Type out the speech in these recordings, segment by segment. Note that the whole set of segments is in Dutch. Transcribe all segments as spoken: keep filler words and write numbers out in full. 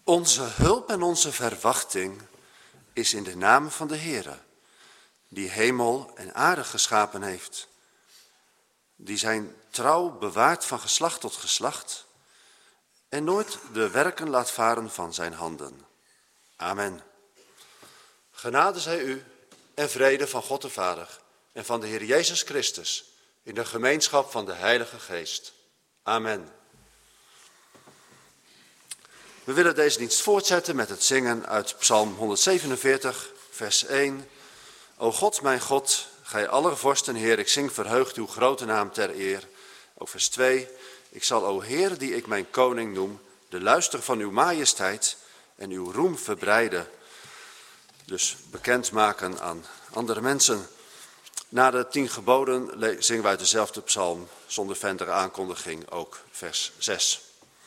Onze hulp en onze verwachting is in de naam van de Heere, die hemel en aarde geschapen heeft, die zijn trouw bewaart van geslacht tot geslacht en nooit de werken laat varen van zijn handen. Amen. Genade zij u en vrede van God de Vader en van de Heer Jezus Christus in de gemeenschap van de Heilige Geest. Amen. We willen deze dienst voortzetten met het zingen uit Psalm honderdzevenenveertig, vers één. O God, mijn God, gij allervorsten Heer, ik zing verheugd uw grote naam ter eer. Ook vers twee. Ik zal, o Heer, die ik mijn koning noem, de luister van uw majesteit en uw roem verbreiden. Dus bekendmaken aan andere mensen. Na de tien geboden zingen wij uit dezelfde psalm, zonder verdere aankondiging, ook vers zes.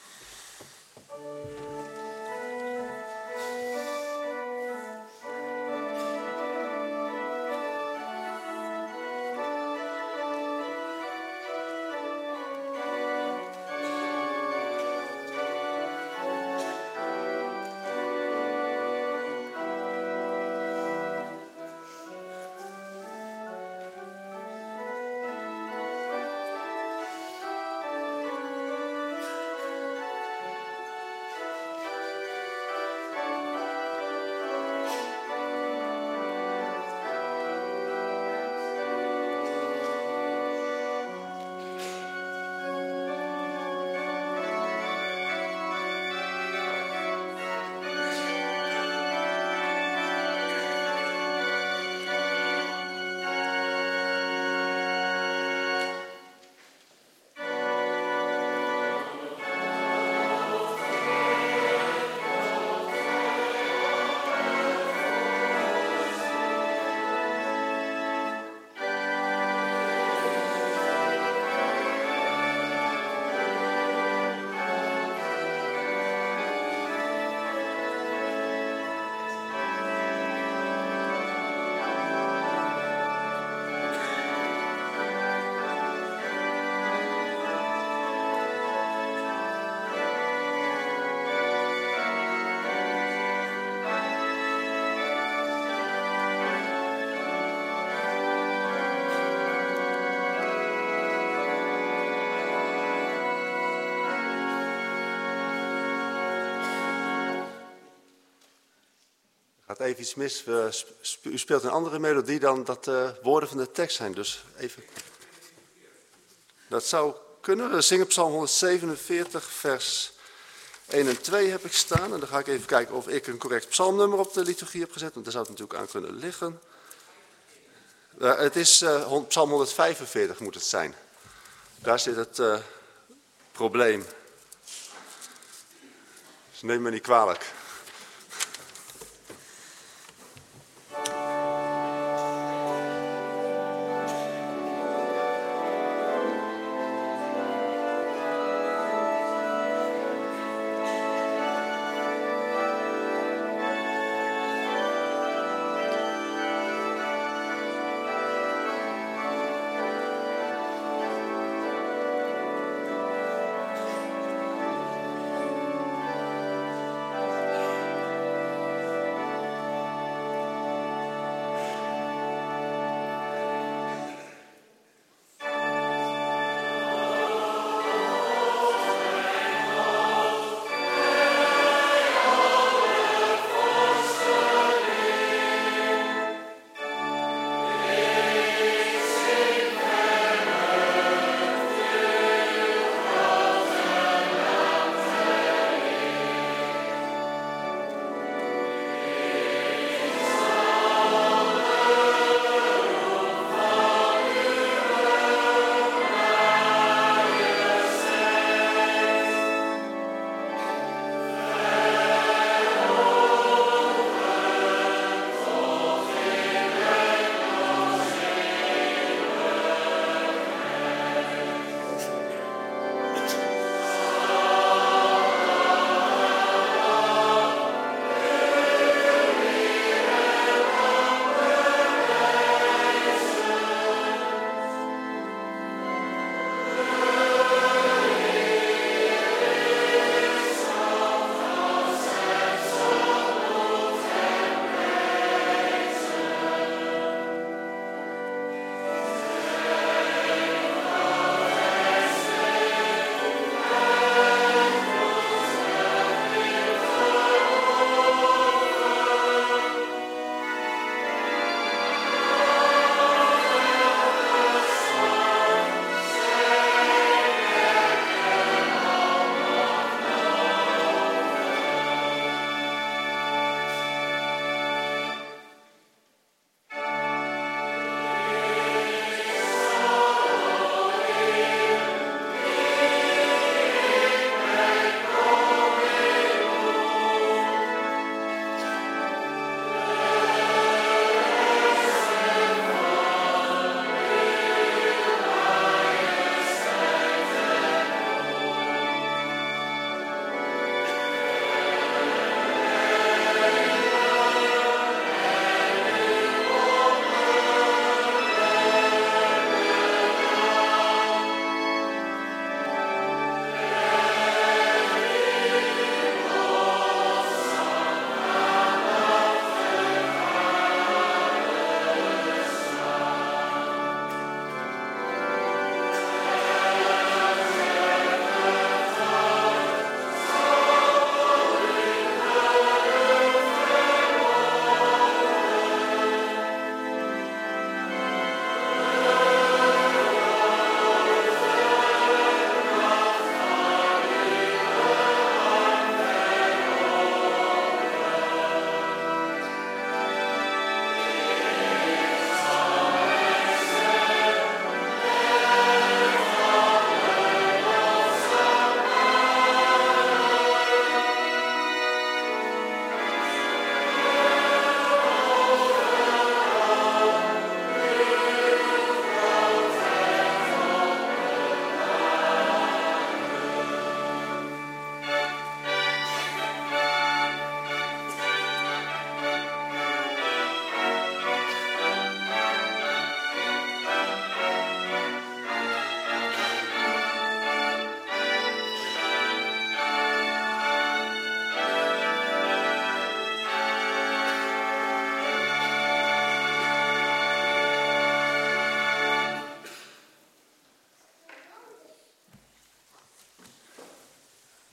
Gaat even iets mis. U speelt een andere melodie dan dat de woorden van de tekst zijn. Dus even. Dat zou kunnen. We zingen Psalm honderdzevenenveertig, vers één en twee heb ik staan. En dan ga ik even kijken of ik een correct psalmnummer op de liturgie heb gezet. Want daar zou het natuurlijk aan kunnen liggen. Uh, het is uh, Psalm honderdvijfenveertig moet het zijn. Daar zit het uh, probleem. Dus neem me niet kwalijk. O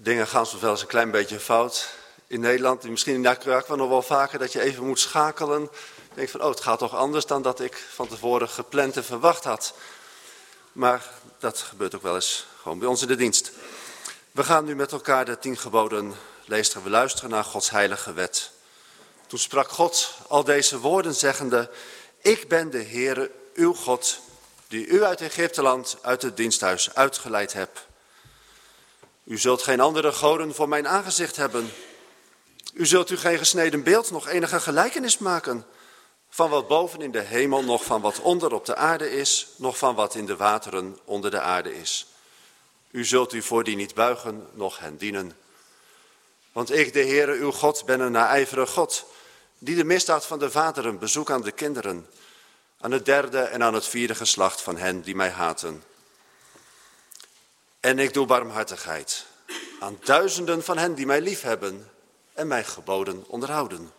Dingen gaan soms wel eens een klein beetje fout in Nederland. Misschien in Nicaragua nog wel vaker dat je even moet schakelen. Je denkt van, oh, het gaat toch anders dan dat ik van tevoren gepland en verwacht had. Maar dat gebeurt ook wel eens gewoon bij ons in de dienst. We gaan nu met elkaar de tien geboden lezen. We luisteren naar Gods heilige wet. Toen sprak God al deze woorden zeggende: Ik ben de Heere, uw God, die u uit Egypteland, uit het diensthuis uitgeleid heb. U zult geen andere goden voor mijn aangezicht hebben. U zult u geen gesneden beeld, nog enige gelijkenis maken. Van wat boven in de hemel, nog van wat onder op de aarde is, nog van wat in de wateren onder de aarde is. U zult u voor die niet buigen, noch hen dienen. Want ik, de Heere, uw God, ben een naijverige God, die de misdaad van de vaderen bezoekt aan de kinderen, aan het derde en aan het vierde geslacht van hen die mij haten. En ik doe barmhartigheid aan duizenden van hen die mij liefhebben en mijn geboden onderhouden.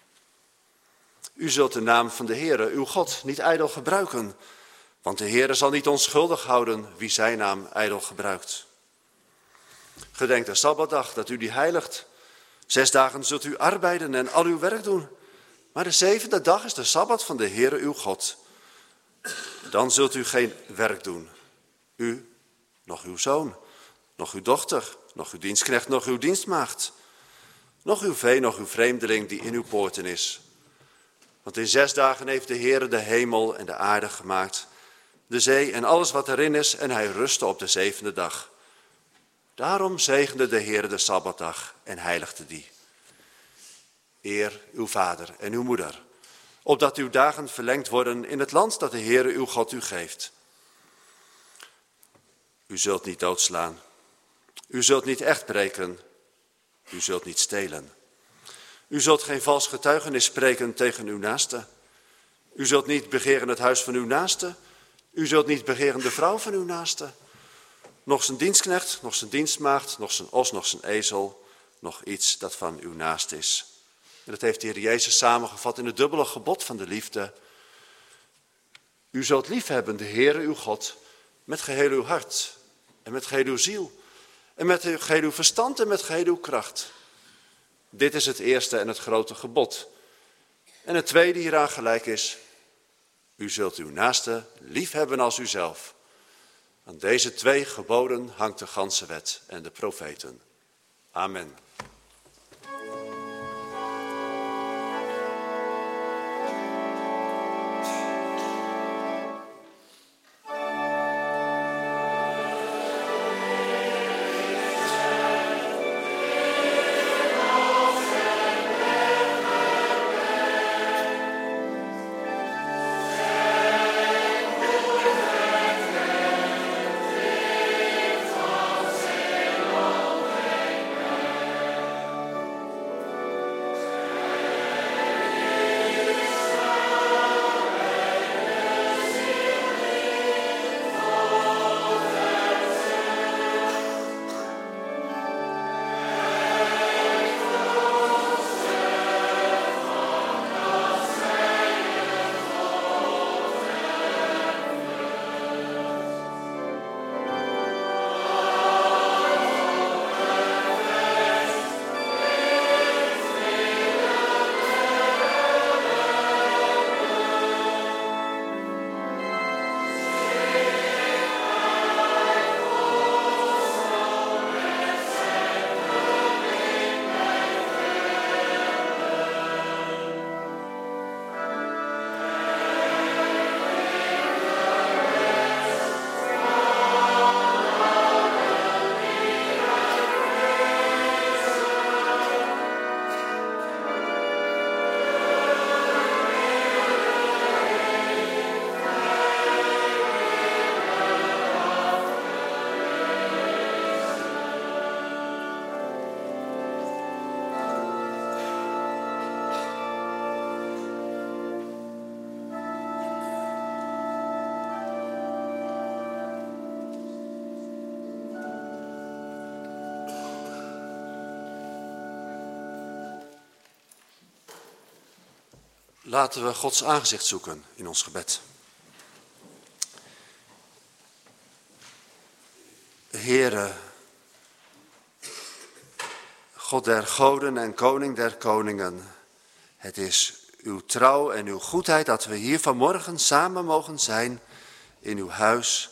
U zult de naam van de Heere, uw God, niet ijdel gebruiken, want de Heere zal niet onschuldig houden wie zijn naam ijdel gebruikt. Gedenk de Sabbatdag, dat u die heiligt. Zes dagen zult u arbeiden en al uw werk doen. Maar de zevende dag is de Sabbat van de Heere uw God. Dan zult u geen werk doen. U, nog uw zoon, nog uw dochter, nog uw dienstknecht, nog uw dienstmaagd. Nog uw vee, nog uw vreemdeling die in uw poorten is. Want in zes dagen heeft de Heere de hemel en de aarde gemaakt, de zee en alles wat erin is, en hij rustte op de zevende dag. Daarom zegende de Heere de Sabbatdag en heiligde die. Eer uw vader en uw moeder, opdat uw dagen verlengd worden in het land dat de Heere uw God u geeft. U zult niet doodslaan. U zult niet echt breken. U zult niet stelen. U zult geen vals getuigenis spreken tegen uw naaste. U zult niet begeren het huis van uw naaste. U zult niet begeren de vrouw van uw naaste. Nog zijn dienstknecht, nog zijn dienstmaagd, nog zijn os, nog zijn ezel, nog iets dat van uw naast is. En dat heeft de Heer Jezus samengevat in het dubbele gebod van de liefde. U zult liefhebben de Heere uw God met geheel uw hart en met geheel uw ziel en met geheel uw verstand en met geheel uw kracht. Dit is het eerste en het grote gebod. En het tweede hieraan gelijk is: u zult uw naaste liefhebben als uzelf. Aan deze twee geboden hangt de ganse wet en de profeten. Amen. Laten we Gods aangezicht zoeken in ons gebed. Heere, God der goden en koning der koningen, het is uw trouw en uw goedheid dat we hier vanmorgen samen mogen zijn in uw huis,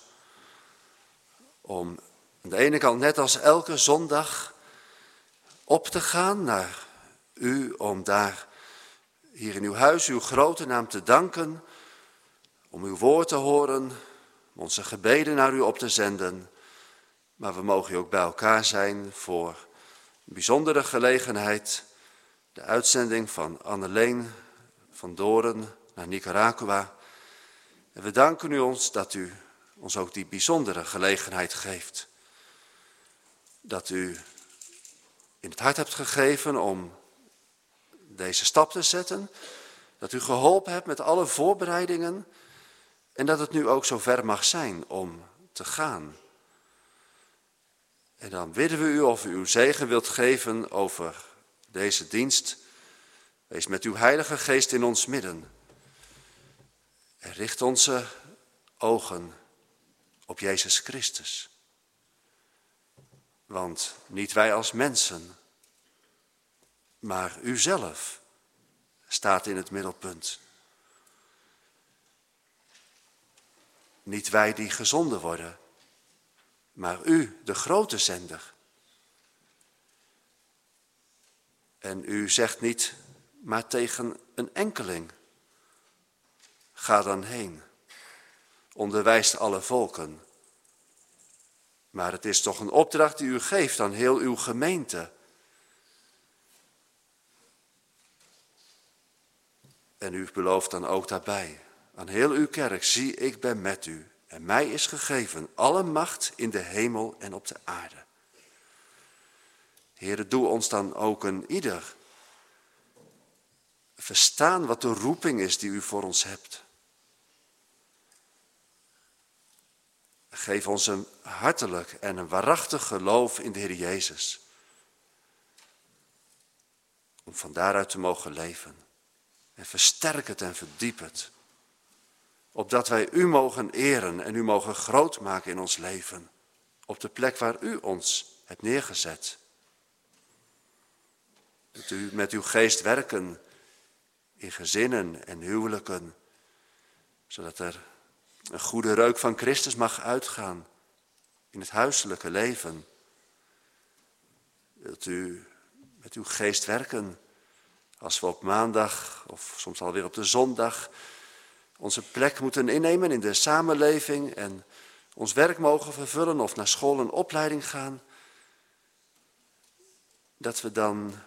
om aan de ene kant net als elke zondag op te gaan naar u, om daar hier in uw huis uw grote naam te danken, om uw woord te horen, om onze gebeden naar u op te zenden. Maar we mogen ook bij elkaar zijn voor een bijzondere gelegenheid, de uitzending van Anneleen van Doren naar Nicaragua. En we danken u ons dat u ons ook die bijzondere gelegenheid geeft. Dat u in het hart hebt gegeven om deze stap te zetten. Dat u geholpen hebt met alle voorbereidingen. En dat het nu ook zover mag zijn om te gaan. En dan bidden we u of u uw zegen wilt geven over deze dienst. Wees met uw Heilige Geest in ons midden. En richt onze ogen op Jezus Christus. Want niet wij als mensen, maar u zelf staat in het middelpunt. Niet wij die gezonden worden, maar u, de grote zender. En u zegt niet, maar tegen een enkeling, ga dan heen, onderwijst alle volken. Maar het is toch een opdracht die u geeft aan heel uw gemeente. En u belooft dan ook daarbij, aan heel uw kerk, zie ik ben met u. En mij is gegeven alle macht in de hemel en op de aarde. Heere, doe ons dan ook een ieder verstaan wat de roeping is die u voor ons hebt. Geef ons een hartelijk en een waarachtig geloof in de Heer Jezus. Om van daaruit te mogen leven. En versterk het en verdiep het. Opdat wij u mogen eren en u mogen groot maken in ons leven. Op de plek waar u ons hebt neergezet. Doet u met uw geest werken in gezinnen en huwelijken. Zodat er een goede reuk van Christus mag uitgaan in het huiselijke leven. Wilt u met uw geest werken als we op maandag of soms alweer op de zondag onze plek moeten innemen in de samenleving en ons werk mogen vervullen of naar school en opleiding gaan. Dat we dan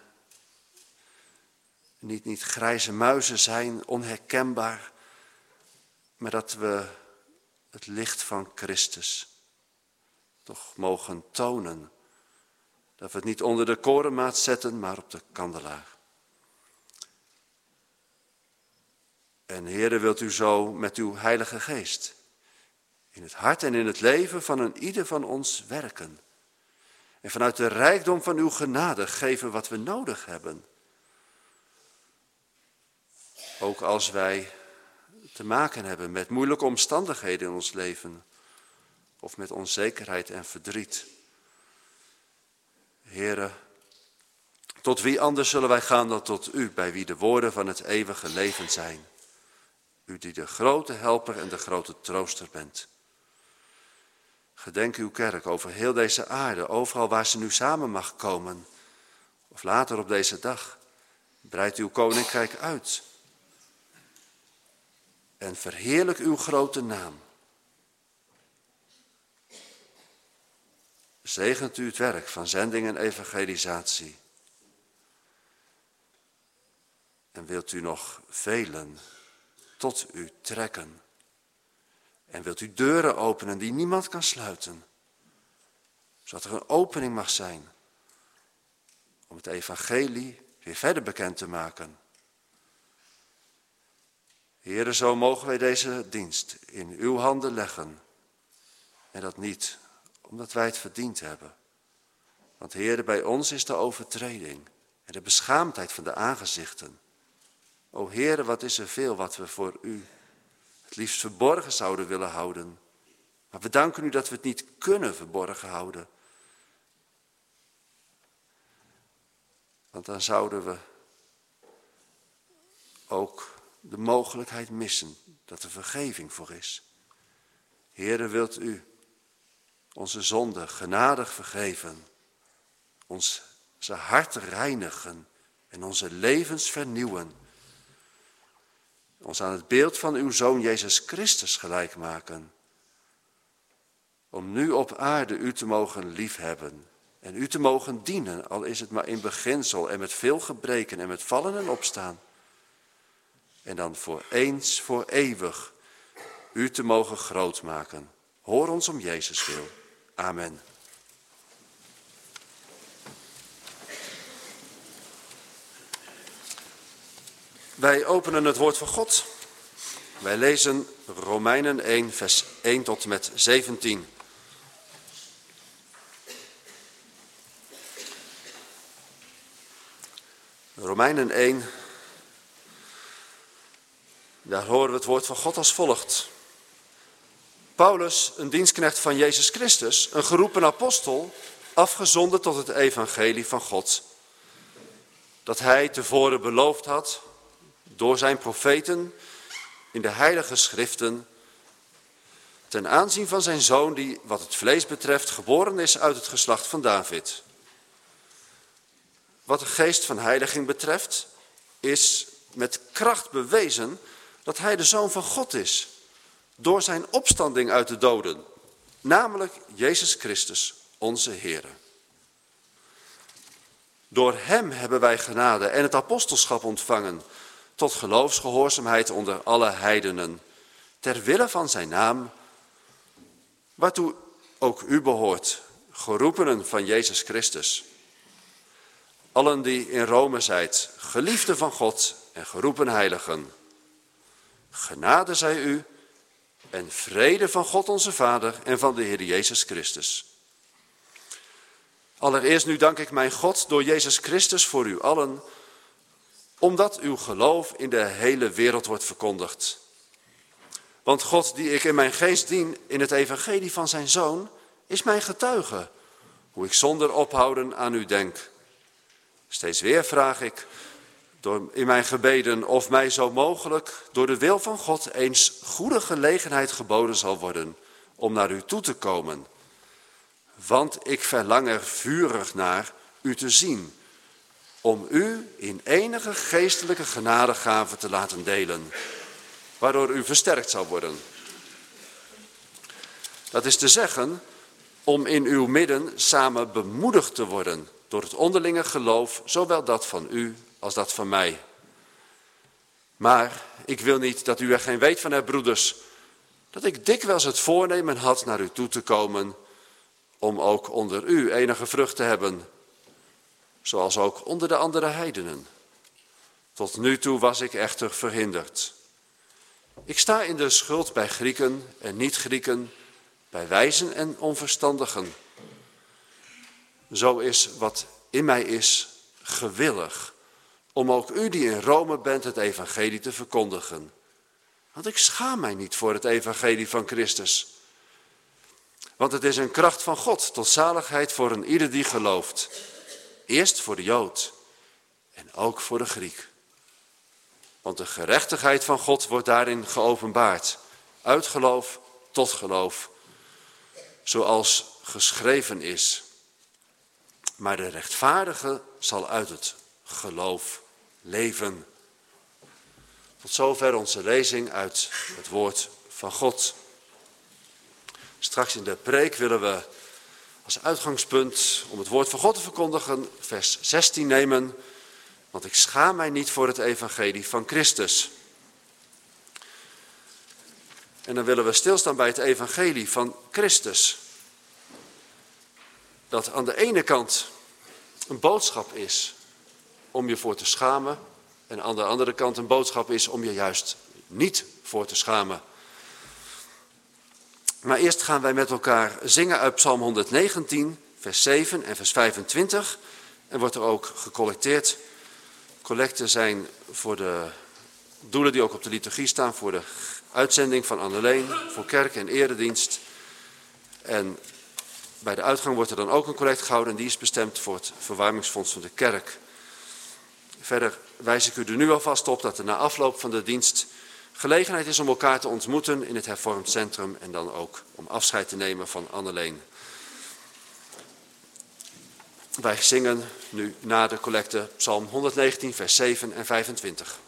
niet, niet grijze muizen zijn, onherkenbaar, maar dat we het licht van Christus toch mogen tonen. Dat we het niet onder de korenmaat zetten, maar op de kandelaar. En Heere, wilt u zo met uw Heilige Geest in het hart en in het leven van een ieder van ons werken. En vanuit de rijkdom van uw genade geven wat we nodig hebben. Ook als wij te maken hebben met moeilijke omstandigheden in ons leven. Of met onzekerheid en verdriet. Heere, tot wie anders zullen wij gaan dan tot u, bij wie de woorden van het eeuwige leven zijn. U die de grote helper en de grote trooster bent. Gedenk uw kerk over heel deze aarde, overal waar ze nu samen mag komen. Of later op deze dag. Breid uw koninkrijk uit. En verheerlijk uw grote naam. Zegent u het werk van zending en evangelisatie. En wilt u nog velen tot u trekken. En wilt u deuren openen die niemand kan sluiten. Zodat er een opening mag zijn. Om het evangelie weer verder bekend te maken. Heere, zo mogen wij deze dienst in uw handen leggen. En dat niet omdat wij het verdiend hebben. Want Heere, bij ons is de overtreding en de beschaamdheid van de aangezichten. O Heere, wat is er veel wat we voor u het liefst verborgen zouden willen houden. Maar we danken u dat we het niet kunnen verborgen houden. Want dan zouden we ook de mogelijkheid missen dat er vergeving voor is. Heere, wilt u onze zonde genadig vergeven, onze harten reinigen en onze levens vernieuwen, ons aan het beeld van uw Zoon Jezus Christus gelijk maken, om nu op aarde u te mogen liefhebben en u te mogen dienen, al is het maar in beginsel en met veel gebreken en met vallen en opstaan. En dan voor eens, voor eeuwig, u te mogen grootmaken. Hoor ons om Jezus wil. Amen. Wij openen het woord van God. Wij lezen Romeinen één, vers één tot en met zeventien. Romeinen één, daar horen we het woord van God als volgt. Paulus, een dienstknecht van Jezus Christus, een geroepen apostel, afgezonden tot het evangelie van God, dat hij tevoren beloofd had door zijn profeten in de heilige schriften, ten aanzien van zijn zoon die, wat het vlees betreft, geboren is uit het geslacht van David. Wat de geest van heiliging betreft, is met kracht bewezen dat hij de Zoon van God is, door zijn opstanding uit de doden, namelijk Jezus Christus, onze Heer. Door hem hebben wij genade en het apostelschap ontvangen, tot geloofsgehoorzaamheid onder alle heidenen, ter wille van zijn naam, waartoe ook u behoort, geroepenen van Jezus Christus. Allen die in Rome zijt, geliefden van God en geroepen heiligen. Genade zij u en vrede van God onze Vader en van de Heer Jezus Christus. Allereerst nu dank ik mijn God door Jezus Christus voor u allen, omdat uw geloof in de hele wereld wordt verkondigd. Want God, die ik in mijn geest dien in het evangelie van zijn Zoon, is mijn getuige, hoe ik zonder ophouden aan u denk. Steeds weer vraag ik door in mijn gebeden of mij zo mogelijk door de wil van God eens goede gelegenheid geboden zal worden om naar u toe te komen. Want ik verlang er vurig naar u te zien, om u in enige geestelijke genadegave te laten delen, waardoor u versterkt zal worden. Dat is te zeggen, om in uw midden samen bemoedigd te worden door het onderlinge geloof, zowel dat van u als dat van mij. Maar ik wil niet dat u er geen weet van hebt, broeders, dat ik dikwijls het voornemen had naar u toe te komen, om ook onder u enige vrucht te hebben, zoals ook onder de andere heidenen. Tot nu toe was ik echter verhinderd. Ik sta in de schuld bij Grieken en niet-Grieken, bij wijzen en onverstandigen. Zo is wat in mij is gewillig, om ook u die in Rome bent het evangelie te verkondigen. Want ik schaam mij niet voor het evangelie van Christus. Want het is een kracht van God tot zaligheid voor een ieder die gelooft. Eerst voor de Jood en ook voor de Griek. Want de gerechtigheid van God wordt daarin geopenbaard. Uit geloof tot geloof. Zoals geschreven is. Maar de rechtvaardige zal uit het geloof leven. Tot zover onze lezing uit het woord van God. Straks in de preek willen we als uitgangspunt om het woord van God te verkondigen vers zestien nemen. Want ik schaam mij niet voor het evangelie van Christus. En dan willen we stilstaan bij het evangelie van Christus. Dat aan de ene kant een boodschap is om je voor te schamen. En aan de andere kant een boodschap is om je juist niet voor te schamen. Maar eerst gaan wij met elkaar zingen uit Psalm honderdnegentien, vers zeven en vers vijfentwintig. En wordt er ook gecollecteerd. Collecten zijn voor de doelen die ook op de liturgie staan, voor de uitzending van Anneleen, voor kerk en eredienst. En bij de uitgang wordt er dan ook een collect gehouden en die is bestemd voor het verwarmingsfonds van de kerk. Verder wijs ik u er nu alvast op dat er na afloop van de dienst gelegenheid is om elkaar te ontmoeten in het hervormd centrum en dan ook om afscheid te nemen van Anneleen. Wij zingen nu na de collecte Psalm honderdnegentien, vers zeven en vijfentwintig.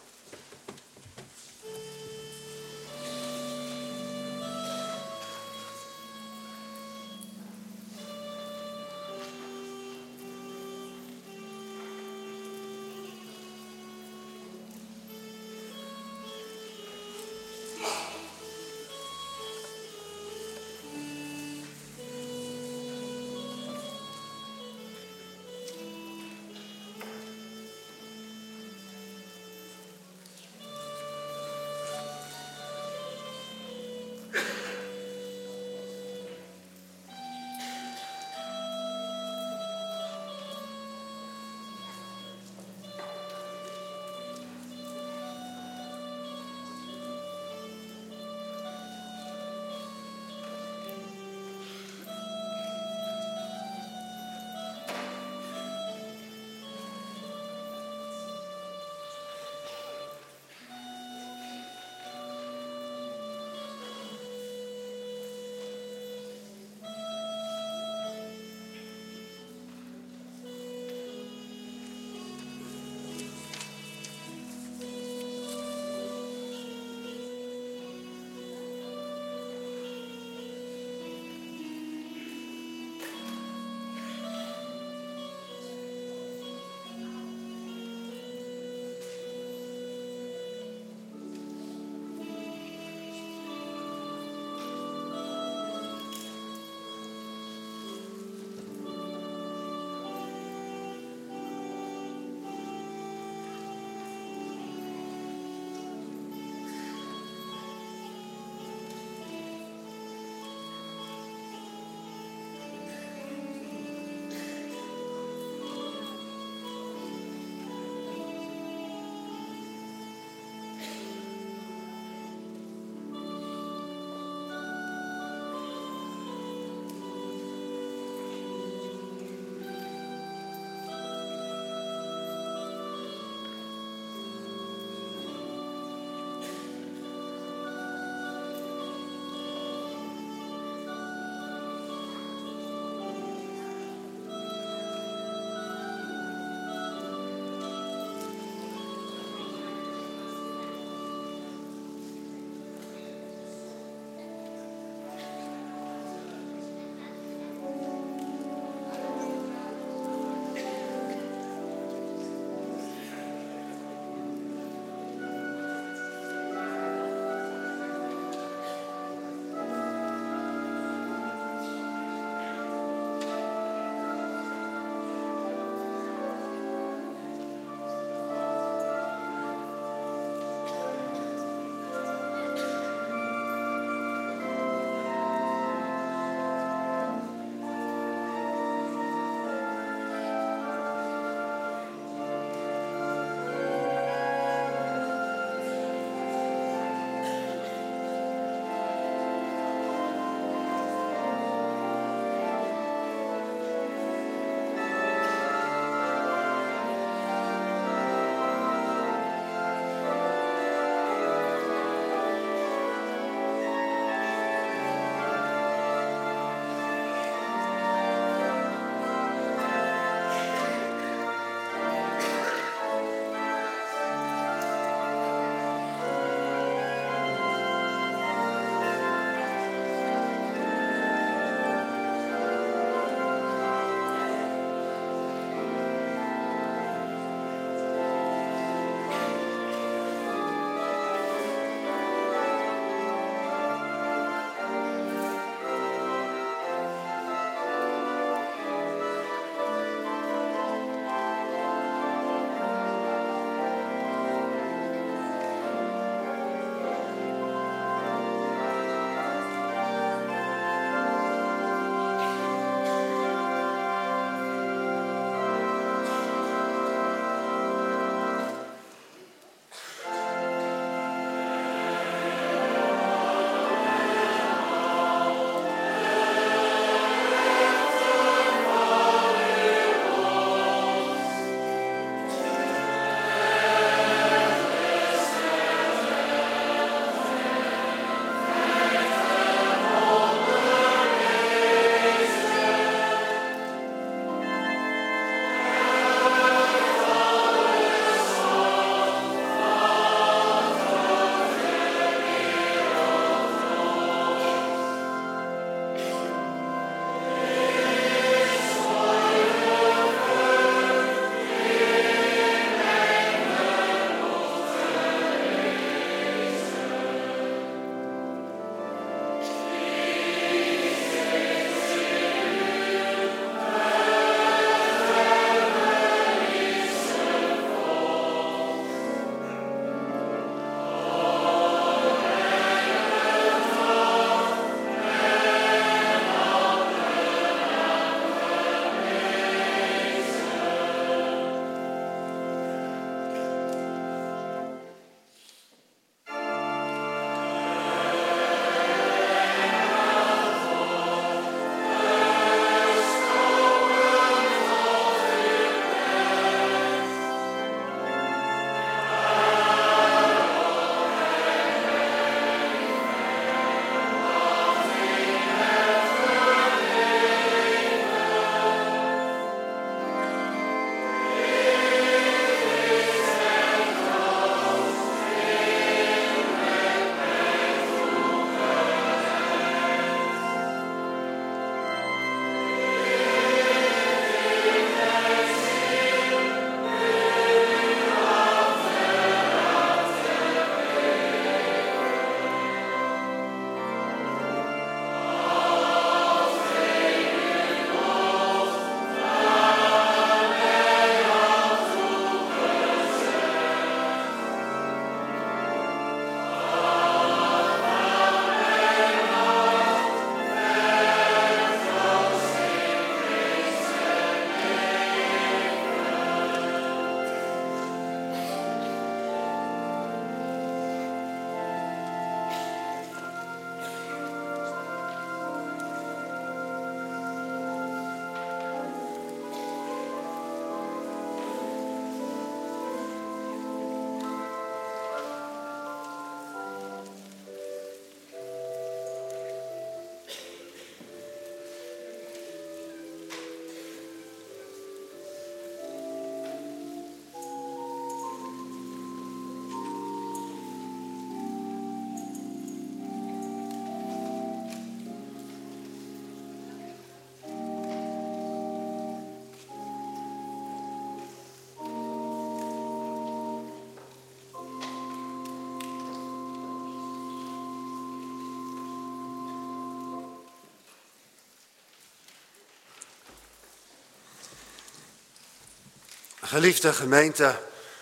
Geliefde gemeente,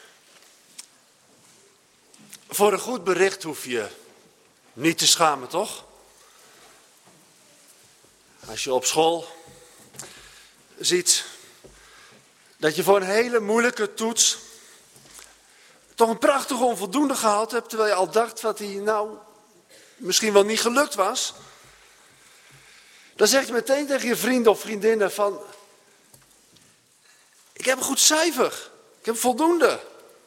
voor een goed bericht hoef je niet te schamen, toch? Als je op school ziet dat je voor een hele moeilijke toets toch een prachtige onvoldoende gehaald hebt, terwijl je al dacht dat die nou misschien wel niet gelukt was. Dan zeg je meteen tegen je vrienden of vriendinnen van, ik heb een goed cijfer, ik heb voldoende.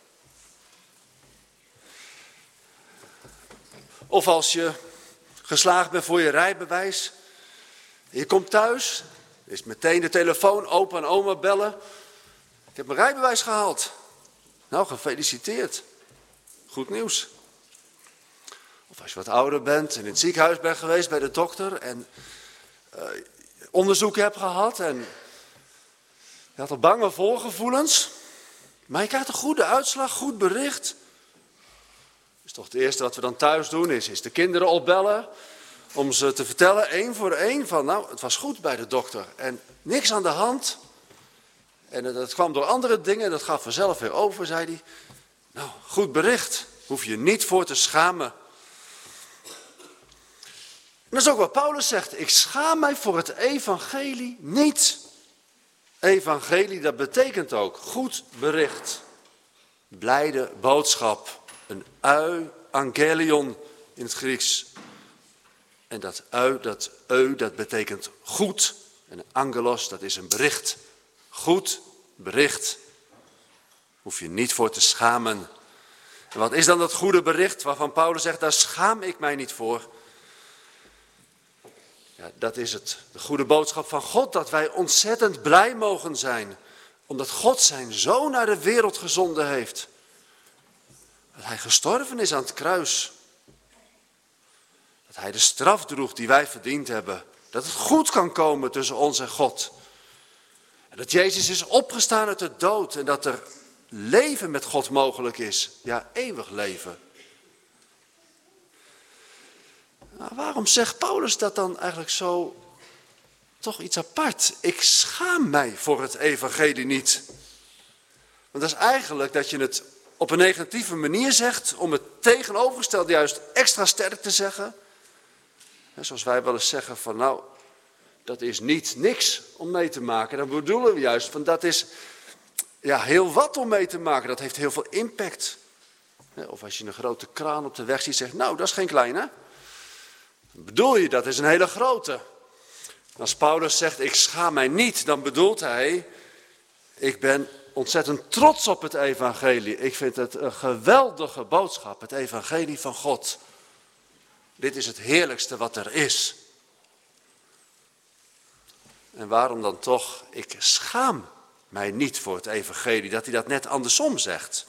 Of als je geslaagd bent voor je rijbewijs, je komt thuis, is meteen de telefoon, opa en oma bellen. Ik heb mijn rijbewijs gehaald. Nou, gefeliciteerd. Goed nieuws. Of als je wat ouder bent en in het ziekenhuis bent geweest bij de dokter en uh, onderzoek hebt gehad en je had al bange voorgevoelens, maar je krijgt een goede uitslag, goed bericht. Dus toch het eerste wat we dan thuis doen is, is de kinderen opbellen om ze te vertellen, één voor één, van nou, het was goed bij de dokter en niks aan de hand. En dat kwam door andere dingen en dat gaf vanzelf weer over, zei hij. Nou, goed bericht, hoef je niet voor te schamen. En dat is ook wat Paulus zegt, ik schaam mij voor het evangelie niet. Evangelie, dat betekent ook goed bericht, blijde boodschap, een euangelion in het Grieks. En dat eu, dat eu, dat betekent goed. En angelos, dat is een bericht. Goed bericht. Hoef je niet voor te schamen. En wat is dan dat goede bericht waarvan Paulus zegt, daar schaam ik mij niet voor. Ja, dat is het, de goede boodschap van God, dat wij ontzettend blij mogen zijn. Omdat God zijn zoon naar de wereld gezonden heeft. Dat hij gestorven is aan het kruis. Dat hij de straf droeg die wij verdiend hebben. Dat het goed kan komen tussen ons en God. En dat Jezus is opgestaan uit de dood en dat er leven met God mogelijk is. Ja, eeuwig leven. Nou, waarom zegt Paulus dat dan eigenlijk zo, toch iets apart? Ik schaam mij voor het evangelie niet. Want dat is eigenlijk dat je het op een negatieve manier zegt, om het tegenovergestelde juist extra sterk te zeggen. Zoals wij wel eens zeggen van nou, dat is niet niks om mee te maken. Dan bedoelen we juist van dat is ja, heel wat om mee te maken. Dat heeft heel veel impact. Of als je een grote kraan op de weg ziet, zegt nou, dat is geen kleine. Dan bedoel je, dat is een hele grote. Als Paulus zegt, ik schaam mij niet, dan bedoelt hij, ik ben ontzettend trots op het evangelie. Ik vind het een geweldige boodschap, het evangelie van God. Dit is het heerlijkste wat er is. En waarom dan toch? Ik schaam mij niet voor het evangelie, dat hij dat net andersom zegt.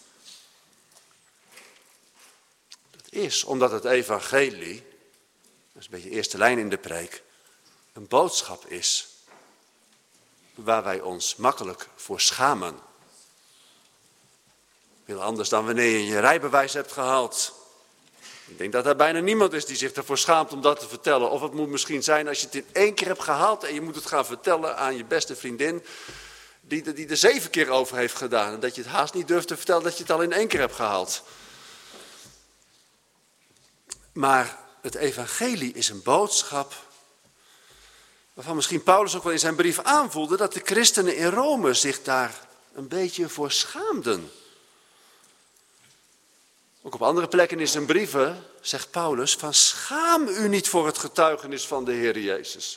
Dat is omdat het evangelie, dat is een beetje de eerste lijn in de preek, een boodschap is waar wij ons makkelijk voor schamen. Heel anders dan wanneer je je rijbewijs hebt gehaald. Ik denk dat er bijna niemand is die zich ervoor schaamt om dat te vertellen. Of het moet misschien zijn als je het in één keer hebt gehaald en je moet het gaan vertellen aan je beste vriendin, die, die er zeven keer over heeft gedaan. En dat je het haast niet durft te vertellen dat je het al in één keer hebt gehaald. Maar het evangelie is een boodschap waarvan misschien Paulus ook wel in zijn brief aanvoelde dat de christenen in Rome zich daar een beetje voor schaamden. Ook op andere plekken in zijn brieven zegt Paulus van schaam u niet voor het getuigenis van de Heer Jezus.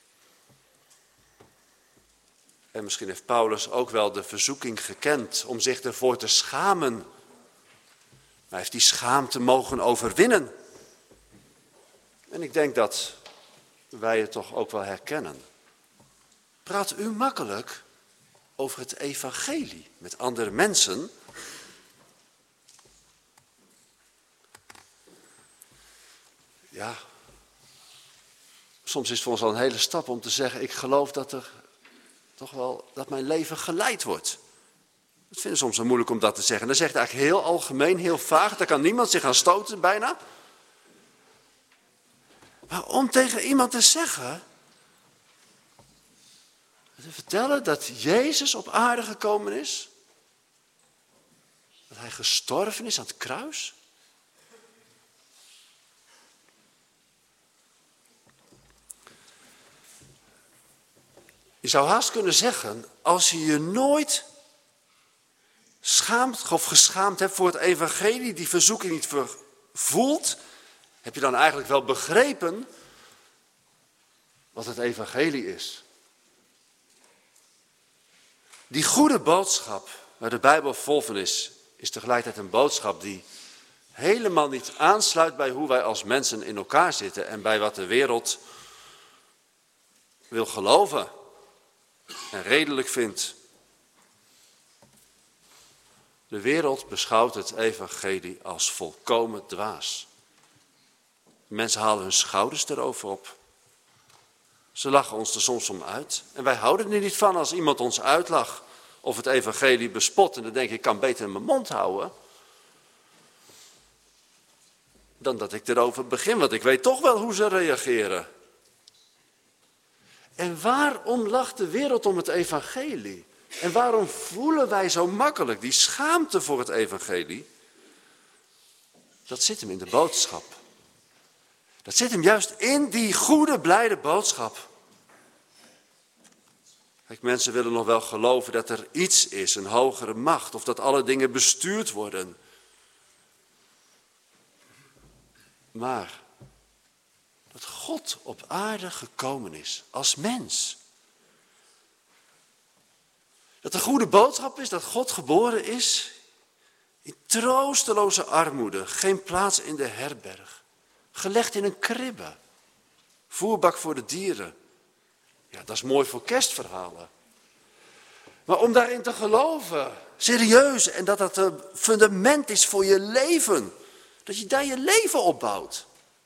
En misschien heeft Paulus ook wel de verzoeking gekend om zich ervoor te schamen. Maar hij heeft die schaamte mogen overwinnen. En ik denk dat wij het toch ook wel herkennen. Praat u makkelijk over het evangelie met andere mensen? Ja, soms is het voor ons al een hele stap om te zeggen, ik geloof dat er toch wel, dat mijn leven geleid wordt. Dat vinden soms zo moeilijk om dat te zeggen. Dan zegt hij eigenlijk heel algemeen, heel vaag, daar kan niemand zich aan stoten bijna. Maar om tegen iemand te zeggen, te vertellen dat Jezus op aarde gekomen is, hij gestorven is aan het kruis? Je zou haast kunnen zeggen, als je je nooit schaamt of geschaamd hebt voor het evangelie, die verzoeking niet voelt, heb je dan eigenlijk wel begrepen wat het evangelie is. Die goede boodschap, waar de Bijbel vol van is, is tegelijkertijd een boodschap die helemaal niet aansluit bij hoe wij als mensen in elkaar zitten en bij wat de wereld wil geloven en redelijk vindt. De wereld beschouwt het evangelie als volkomen dwaas. Mensen halen hun schouders erover op. Ze lachen ons er soms om uit. En wij houden er niet van als iemand ons uitlacht of het evangelie bespot. En dan denk ik, ik kan beter mijn mond houden dan dat ik erover begin, want ik weet toch wel hoe ze reageren. En waarom lacht de wereld om het evangelie? En waarom voelen wij zo makkelijk die schaamte voor het evangelie? Dat zit hem in de boodschap. Dat zit hem juist in die goede, blijde boodschap. Kijk, mensen willen nog wel geloven dat er iets is, een hogere macht, of dat alle dingen bestuurd worden. Maar dat God op aarde gekomen is als mens. Dat de goede boodschap is dat God geboren is in troosteloze armoede, geen plaats in de herberg, gelegd in een kribbe, voerbak voor de dieren. Ja, dat is mooi voor kerstverhalen. Maar om daarin te geloven, serieus, en dat dat een fundament is voor je leven, dat je daar je leven opbouwt.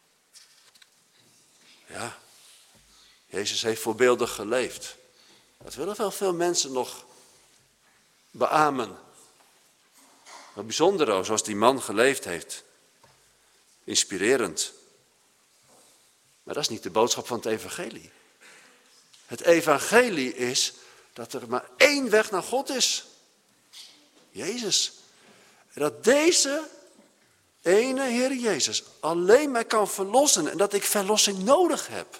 Ja, Jezus heeft voorbeeldig geleefd. Dat willen wel veel mensen nog beamen. Wat bijzonder, zoals die man geleefd heeft. Inspirerend. Maar dat is niet de boodschap van het evangelie. Het evangelie is dat er maar één weg naar God is. Jezus. En dat deze ene Heer Jezus alleen mij kan verlossen en dat ik verlossing nodig heb.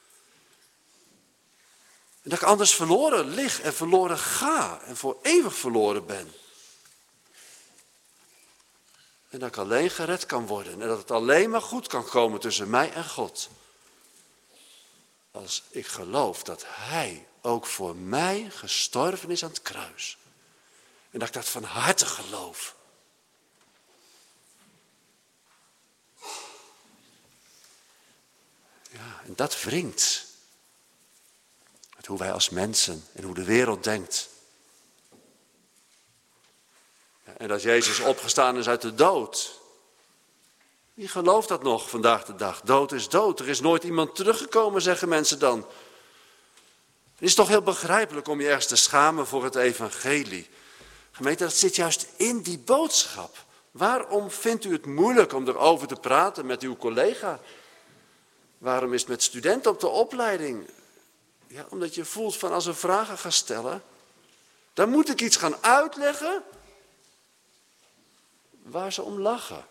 En dat ik anders verloren lig en verloren ga en voor eeuwig verloren ben. En dat ik alleen gered kan worden en dat het alleen maar goed kan komen tussen mij en God. Als ik geloof dat Hij ook voor mij gestorven is aan het kruis. En dat ik dat van harte geloof. Ja, en dat wringt. Met hoe wij als mensen en hoe de wereld denkt. Ja, en dat Jezus opgestaan is uit de dood. Wie gelooft dat nog vandaag de dag? Dood is dood. Er is nooit iemand teruggekomen, zeggen mensen dan. Het is toch heel begrijpelijk om je ergens te schamen voor het evangelie. Gemeente, dat zit juist in die boodschap. Waarom vindt u het moeilijk om erover te praten met uw collega? Waarom is het met studenten op de opleiding? Ja, omdat je voelt van als er vragen gaan stellen, dan moet ik iets gaan uitleggen waar ze om lachen.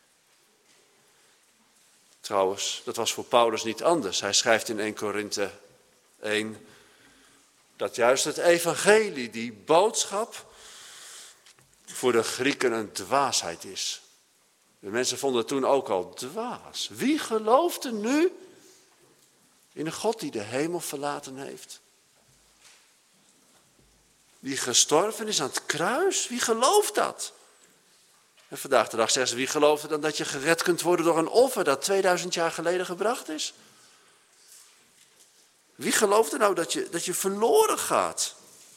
Trouwens, dat was voor Paulus niet anders. Hij schrijft in Eerste Korinthe één dat juist het evangelie, die boodschap, voor de Grieken een dwaasheid is. De mensen vonden het toen ook al dwaas. Wie geloofde nu in een God die de hemel verlaten heeft? Die gestorven is aan het kruis? Wie gelooft dat? En vandaag de dag zeggen ze, wie gelooft er dan dat je gered kunt worden door een offer dat tweeduizend jaar geleden gebracht is? Wie gelooft er nou dat je, dat je verloren gaat?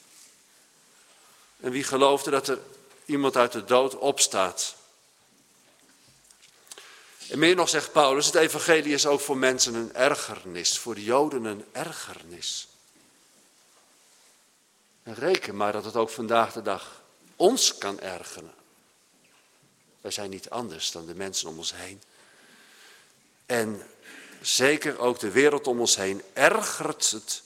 En wie gelooft er dat er iemand uit de dood opstaat? En meer nog zegt Paulus, het evangelie is ook voor mensen een ergernis, voor de Joden een ergernis. En reken maar dat het ook vandaag de dag ons kan ergeren. Wij zijn niet anders dan de mensen om ons heen. En zeker ook de wereld om ons heen ergert het.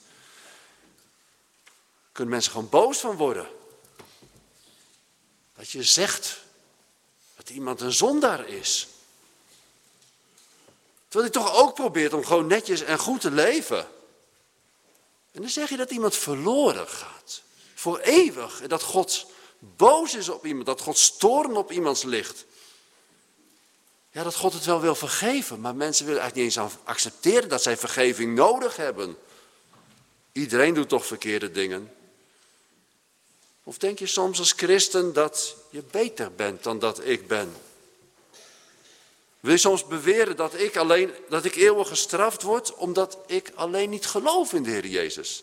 Kunnen mensen gewoon boos van worden. Dat je zegt dat iemand een zondaar is. Terwijl hij toch ook probeert om gewoon netjes en goed te leven. En dan zeg je dat iemand verloren gaat. Voor eeuwig. En dat God boos is op iemand. Dat Gods toorn op iemands ligt. Ja, dat God het wel wil vergeven. Maar mensen willen eigenlijk niet eens accepteren dat zij vergeving nodig hebben. Iedereen doet toch verkeerde dingen. Of denk je soms als christen dat je beter bent dan dat ik ben? Wil je soms beweren dat ik, alleen, dat ik eeuwig gestraft word omdat ik alleen niet geloof in de Heer Jezus?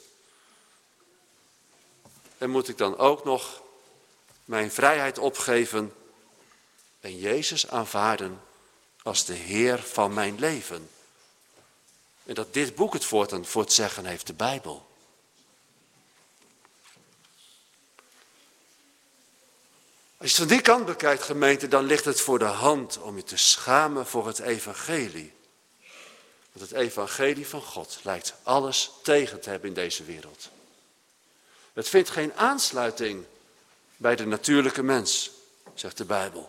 En moet ik dan ook nog mijn vrijheid opgeven en Jezus aanvaarden als de Heer van mijn leven? En dat dit boek het voortaan voor het zeggen heeft, de Bijbel. Als je het van die kant bekijkt, gemeente, dan ligt het voor de hand om je te schamen voor het evangelie. Want het evangelie van God lijkt alles tegen te hebben in deze wereld. Het vindt geen aansluiting bij de natuurlijke mens, zegt de Bijbel.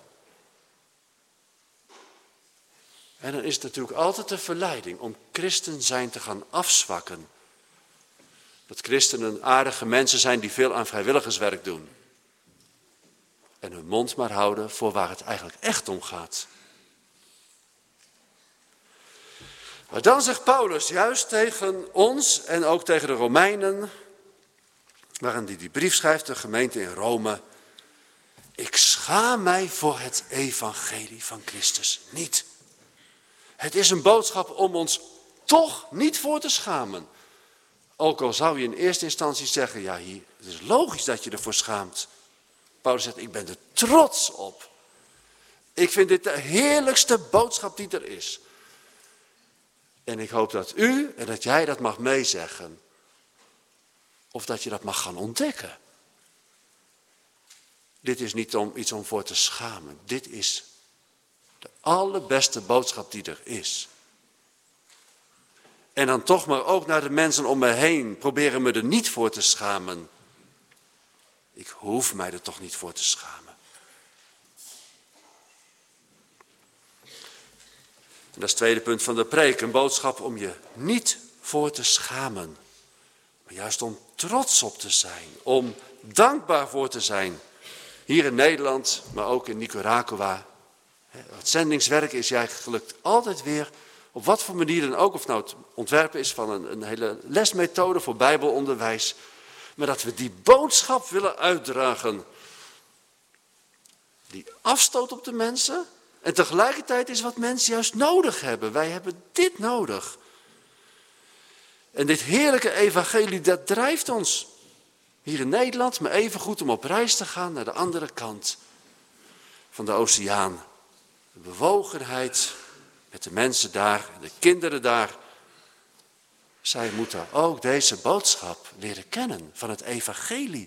En dan is het natuurlijk altijd de verleiding om christen zijn te gaan afzwakken. Dat christenen aardige mensen zijn die veel aan vrijwilligerswerk doen. En hun mond maar houden voor waar het eigenlijk echt om gaat. Maar dan zegt Paulus juist tegen ons en ook tegen de Romeinen, waarin hij die brief schrijft, de gemeente in Rome. Ik schaam mij voor het evangelie van Christus niet. Het is een boodschap om ons toch niet voor te schamen. Ook al zou je in eerste instantie zeggen, ja, hier, het is logisch dat je ervoor schaamt. Paulus zegt, ik ben er trots op. Ik vind dit de heerlijkste boodschap die er is. En ik hoop dat u en dat jij dat mag meezeggen. Of dat je dat mag gaan ontdekken. Dit is niet om iets om voor te schamen. Dit is de allerbeste boodschap die er is. En dan toch maar ook naar de mensen om me heen proberen me er niet voor te schamen. Ik hoef mij er toch niet voor te schamen. En dat is het tweede punt van de preek. Een boodschap om je niet voor te schamen. Maar juist om trots op te zijn. Om dankbaar voor te zijn. Hier in Nederland, maar ook in Nicaragua. Het zendingswerk is eigenlijk altijd weer, op wat voor manier dan ook. Of nou het ontwerpen is van een, een hele lesmethode voor bijbelonderwijs. Maar dat we die boodschap willen uitdragen. Die afstoot op de mensen. En tegelijkertijd is wat mensen juist nodig hebben. Wij hebben dit nodig. En dit heerlijke evangelie, dat drijft ons. Hier in Nederland, maar even goed om op reis te gaan naar de andere kant van de oceaan. De bewogenheid met de mensen daar, de kinderen daar. Zij moeten ook deze boodschap leren kennen van het evangelie.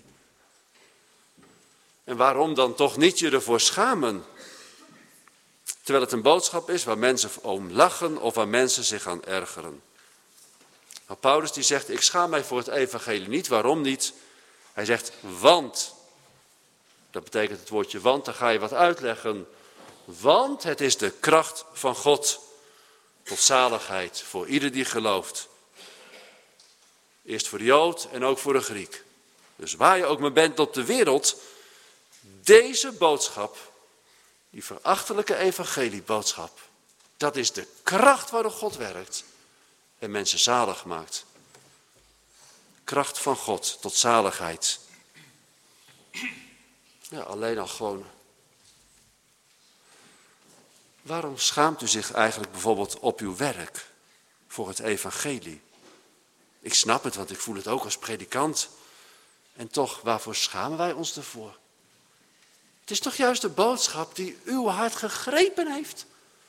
En waarom dan toch niet je ervoor schamen? Terwijl het een boodschap is waar mensen om lachen of waar mensen zich aan ergeren. Maar Paulus die zegt, ik schaam mij voor het evangelie niet. Waarom niet? Hij zegt, want. Dat betekent het woordje want, dan ga je wat uitleggen. Want het is de kracht van God tot zaligheid voor ieder die gelooft. Eerst voor de Jood en ook voor de Griek. Dus waar je ook maar bent op de wereld, deze boodschap, die verachtelijke evangelieboodschap, dat is de kracht waardoor God werkt en mensen zalig maakt. Kracht van God tot zaligheid. Ja, alleen al gewoon. Waarom schaamt u zich eigenlijk bijvoorbeeld op uw werk voor het evangelie? Ik snap het, want ik voel het ook als predikant. En toch, waarvoor schamen wij ons ervoor? Het is toch juist de boodschap die uw hart gegrepen heeft?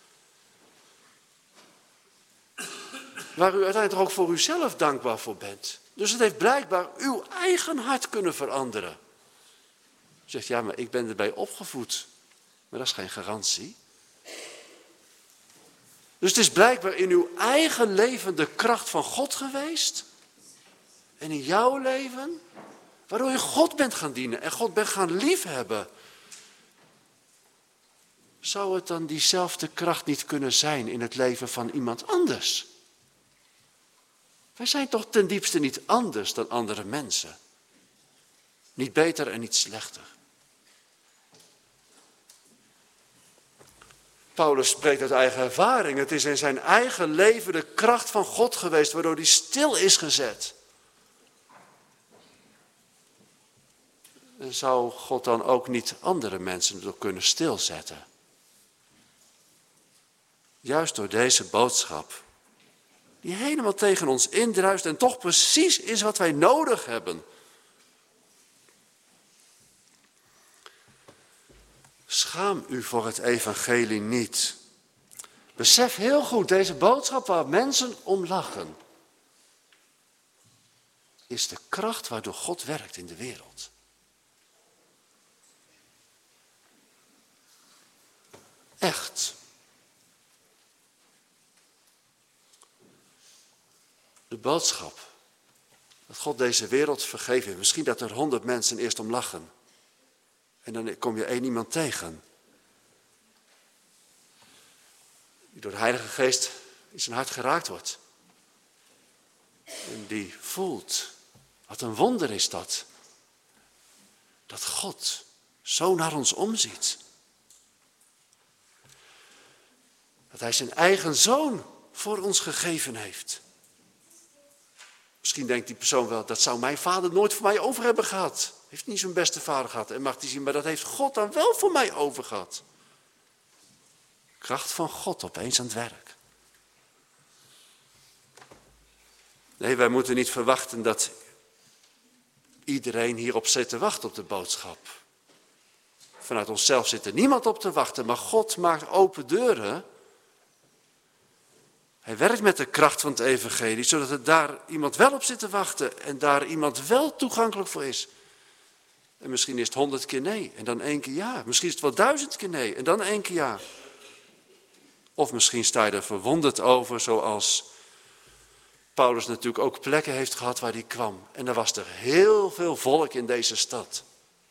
Waar u uiteindelijk ook voor uzelf dankbaar voor bent. Dus het heeft blijkbaar uw eigen hart kunnen veranderen. U zegt, ja, maar ik ben erbij opgevoed. Maar dat is geen garantie. Dus het is blijkbaar in uw eigen leven de kracht van God geweest. En in jouw leven, waardoor je God bent gaan dienen en God bent gaan liefhebben. Zou het dan diezelfde kracht niet kunnen zijn in het leven van iemand anders? Wij zijn toch ten diepste niet anders dan andere mensen. Niet beter en niet slechter. Paulus spreekt uit eigen ervaring. Het is in zijn eigen leven de kracht van God geweest, waardoor hij stil is gezet. En zou God dan ook niet andere mensen door kunnen stilzetten? Juist door deze boodschap, die helemaal tegen ons indruist en toch precies is wat wij nodig hebben. Schaam u voor het evangelie niet. Besef heel goed, deze boodschap waar mensen om lachen, is de kracht waardoor God werkt in de wereld. Echt. De boodschap dat God deze wereld vergeven heeft. Misschien dat er honderd mensen eerst om lachen. En dan kom je één iemand tegen. Die door de Heilige Geest in zijn hart geraakt wordt. En die voelt, wat een wonder is dat. Dat God zo naar ons omziet. Dat hij zijn eigen zoon voor ons gegeven heeft. Misschien denkt die persoon wel, dat zou mijn vader nooit voor mij over hebben gehad. Heeft niet zo'n beste vader gehad. En mag hij zien, maar dat heeft God dan wel voor mij over gehad. Kracht van God opeens aan het werk. Nee, wij moeten niet verwachten dat iedereen hierop zit te wachten op de boodschap. Vanuit onszelf zit er niemand op te wachten, maar God maakt open deuren. Hij werkt met de kracht van het evangelie, zodat er daar iemand wel op zit te wachten en daar iemand wel toegankelijk voor is. En misschien is het honderd keer nee en dan één keer ja. Misschien is het wel duizend keer nee en dan één keer ja. Of misschien sta je er verwonderd over, zoals Paulus natuurlijk ook plekken heeft gehad waar hij kwam. En er was er heel veel volk in deze stad.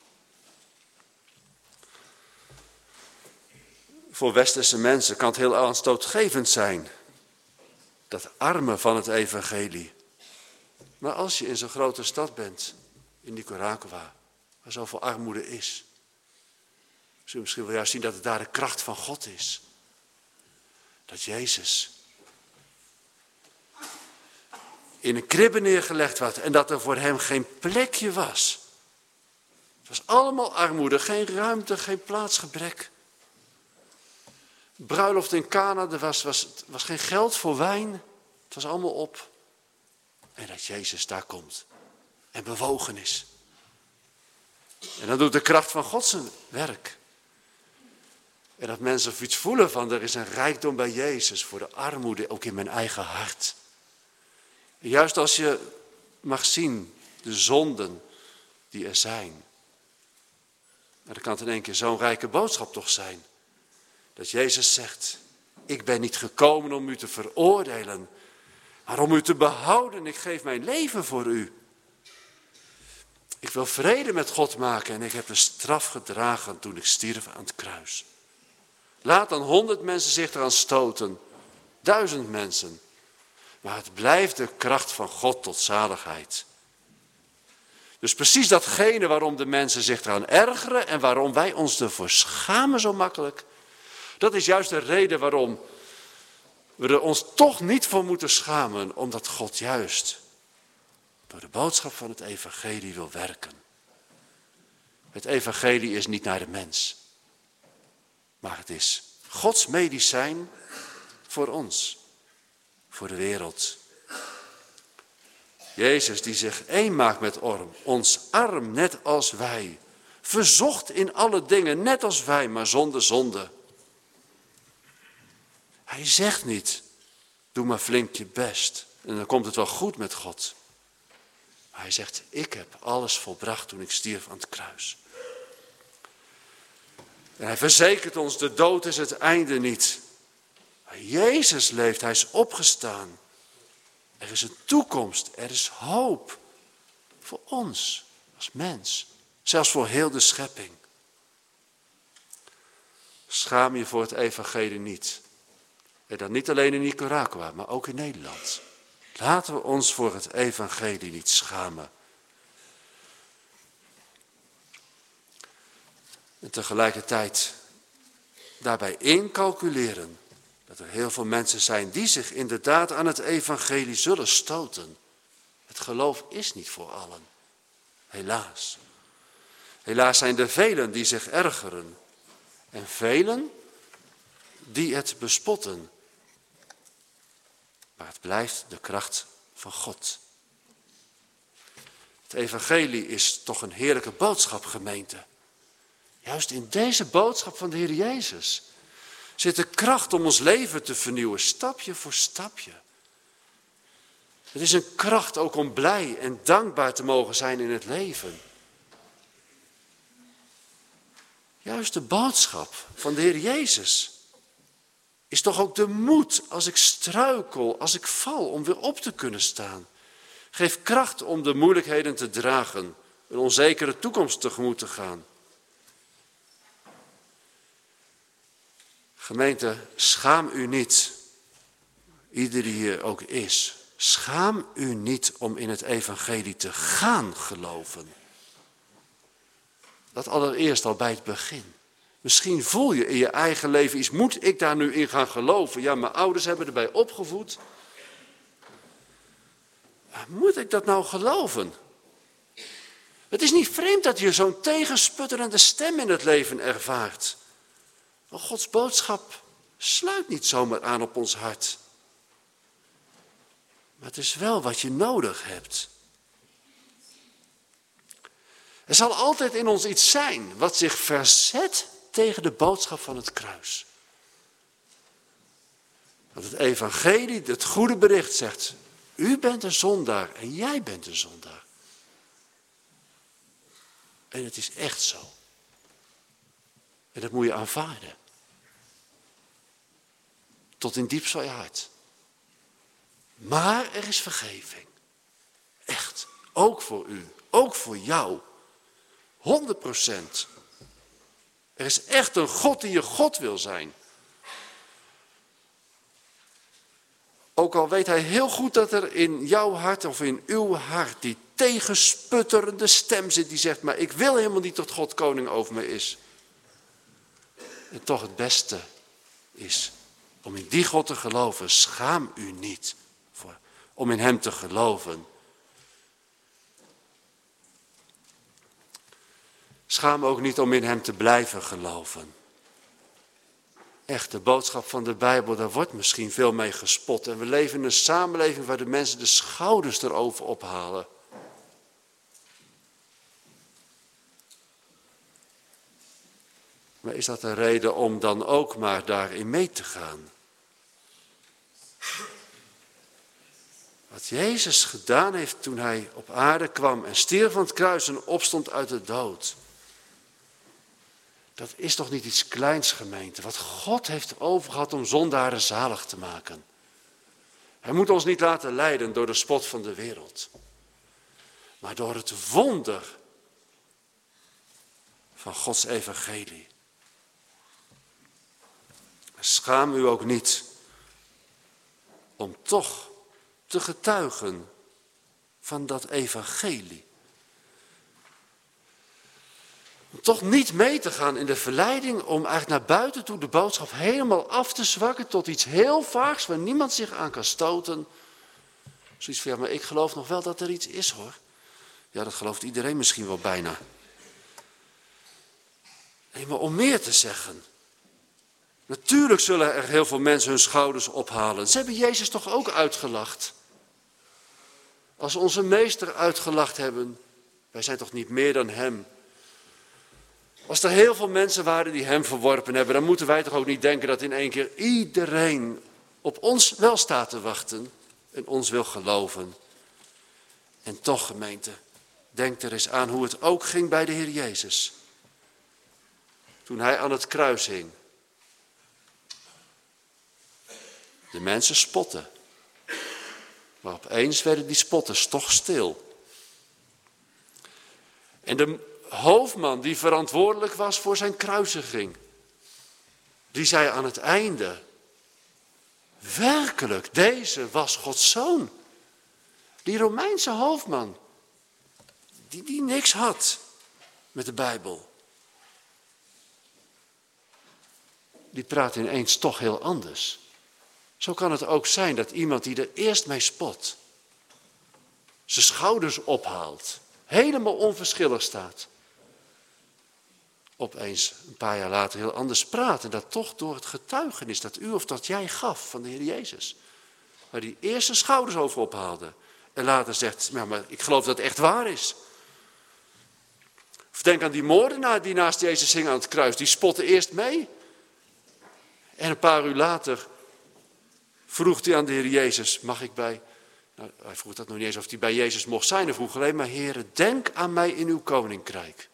Voor westerse mensen kan het heel aanstootgevend zijn. Dat arme van het evangelie. Maar als je in zo'n grote stad bent, in Nicaragua, waar zoveel armoede is, zul je misschien wel juist zien dat het daar de kracht van God is. Dat Jezus in een kribbe neergelegd werd en dat er voor hem geen plekje was. Het was allemaal armoede, geen ruimte, geen plaatsgebrek. Bruiloft in Cana, er was, was, was geen geld voor wijn. Het was allemaal op. En dat Jezus daar komt en bewogen is. En dan doet de kracht van God zijn werk. En dat mensen iets voelen van, er is een rijkdom bij Jezus voor de armoede, ook in mijn eigen hart. En juist als je mag zien de zonden die er zijn. Dan kan het in één keer zo'n rijke boodschap toch zijn. Dat Jezus zegt, ik ben niet gekomen om u te veroordelen, maar om u te behouden. Ik geef mijn leven voor u. Ik wil vrede met God maken en ik heb de straf gedragen toen ik stierf aan het kruis. Laat dan honderd mensen zich eraan stoten, duizend mensen. Maar het blijft de kracht van God tot zaligheid. Dus precies datgene waarom de mensen zich eraan ergeren en waarom wij ons ervoor schamen zo makkelijk. Dat is juist de reden waarom we er ons toch niet voor moeten schamen. Omdat God juist door de boodschap van het evangelie wil werken. Het evangelie is niet naar de mens. Maar het is Gods medicijn voor ons. Voor de wereld. Jezus die zich één maakt met orm, ons arm net als wij. Verzocht in alle dingen net als wij, maar zonder zonde. Hij zegt niet, doe maar flink je best en dan komt het wel goed met God. Maar hij zegt, ik heb alles volbracht toen ik stierf aan het kruis. En hij verzekert ons, de dood is het einde niet. Maar Jezus leeft, hij is opgestaan. Er is een toekomst, er is hoop voor ons als mens, zelfs voor heel de schepping. Schaam je voor het evangelie niet. En dan niet alleen in Nicaragua, maar ook in Nederland. Laten we ons voor het evangelie niet schamen. En tegelijkertijd daarbij incalculeren dat er heel veel mensen zijn die zich inderdaad aan het evangelie zullen stoten. Het geloof is niet voor allen. Helaas. Helaas zijn er velen die zich ergeren. En velen die het bespotten. Maar het blijft de kracht van God. Het evangelie is toch een heerlijke boodschap, gemeente. Juist in deze boodschap van de Heer Jezus zit de kracht om ons leven te vernieuwen, stapje voor stapje. Het is een kracht ook om blij en dankbaar te mogen zijn in het leven. Juist de boodschap van de Heer Jezus is toch ook de moed als ik struikel, als ik val, om weer op te kunnen staan. Geef kracht om de moeilijkheden te dragen, een onzekere toekomst tegemoet te gaan. Gemeente, schaam u niet, ieder die hier ook is. Schaam u niet om in het evangelie te gaan geloven. Dat allereerst al bij het begin. Misschien voel je in je eigen leven iets, moet ik daar nu in gaan geloven? Ja, mijn ouders hebben erbij opgevoed. Maar moet ik dat nou geloven? Het is niet vreemd dat je zo'n tegensputterende stem in het leven ervaart. Maar Gods boodschap sluit niet zomaar aan op ons hart. Maar het is wel wat je nodig hebt. Er zal altijd in ons iets zijn wat zich verzet tegen de boodschap van het kruis. Want het evangelie, het goede bericht zegt, u bent een zondaar en jij bent een zondaar. En het is echt zo. En dat moet je aanvaarden. Tot in diepst van je hart. Maar er is vergeving. Echt. Ook voor u. Ook voor jou. honderd procent. Er is echt een God die je God wil zijn. Ook al weet hij heel goed dat er in jouw hart of in uw hart die tegensputterende stem zit die zegt, maar ik wil helemaal niet dat God koning over me is. En toch het beste is om in die God te geloven. Schaam u niet voor, om in hem te geloven. Schaam ook niet om in hem te blijven geloven. Echt, de boodschap van de Bijbel, daar wordt misschien veel mee gespot. En we leven in een samenleving waar de mensen de schouders erover ophalen. Maar is dat een reden om dan ook maar daarin mee te gaan? Wat Jezus gedaan heeft toen hij op aarde kwam en stierf van het kruis en opstond uit de dood. Dat is toch niet iets kleins, gemeente. Wat God heeft overgehad om zondaren zalig te maken. Hij moet ons niet laten leiden door de spot van de wereld. Maar door het wonder van Gods evangelie. Schaam u ook niet om toch te getuigen van dat evangelie. Om toch niet mee te gaan in de verleiding om eigenlijk naar buiten toe de boodschap helemaal af te zwakken tot iets heel vaags waar niemand zich aan kan stoten. Zoiets van, ja, maar ik geloof nog wel dat er iets is, hoor. Ja, dat gelooft iedereen misschien wel bijna. Nee, maar om meer te zeggen. Natuurlijk zullen er heel veel mensen hun schouders ophalen. Ze hebben Jezus toch ook uitgelacht. Als ze onze meester uitgelacht hebben, wij zijn toch niet meer dan hem. Als er heel veel mensen waren die hem verworpen hebben, dan moeten wij toch ook niet denken dat in één keer iedereen op ons wel staat te wachten en ons wil geloven. En toch, gemeente, denk er eens aan hoe het ook ging bij de Heer Jezus. Toen hij aan het kruis hing. De mensen spotten. Maar opeens werden die spotters toch stil. En de hoofdman die verantwoordelijk was voor zijn kruisiging. Die zei aan het einde, werkelijk, deze was Gods zoon. Die Romeinse hoofdman, die, die niks had met de Bijbel. Die praat ineens toch heel anders. Zo kan het ook zijn dat iemand die er eerst mee spot, zijn schouders ophaalt, helemaal onverschillig staat, opeens een paar jaar later heel anders praat. En dat toch door het getuigenis dat u of dat jij gaf van de Heer Jezus. Waar die eerst zijn schouders over ophaalde. En later zegt, nou, maar ik geloof dat het echt waar is. Of denk aan die moordenaar die naast Jezus hing aan het kruis. Die spotte eerst mee. En een paar uur later vroeg hij aan de Heer Jezus, mag ik bij... Nou, hij vroeg dat nog niet eens of hij bij Jezus mocht zijn. Hij vroeg alleen maar, Heere, denk aan mij in uw koninkrijk.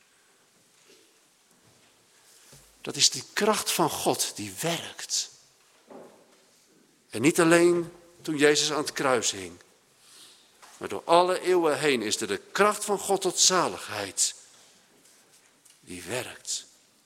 Dat is die kracht van God die werkt. En niet alleen toen Jezus aan het kruis hing. Maar door alle eeuwen heen is er de kracht van God tot zaligheid. Die werkt.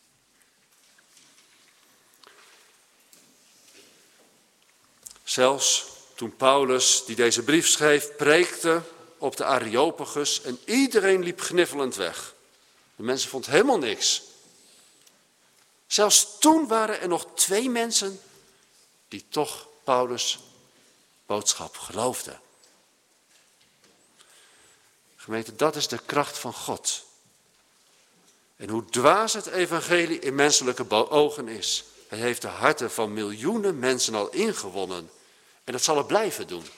Zelfs toen Paulus, die deze brief schreef, preekte op de Areopagus en iedereen liep gniffelend weg. De mensen vonden helemaal niks. Zelfs toen waren er nog twee mensen die toch Paulus' boodschap geloofden. Gemeente, dat is de kracht van God. En hoe dwaas het evangelie in menselijke ogen is. Hij heeft de harten van miljoenen mensen al ingewonnen. En dat zal het blijven doen.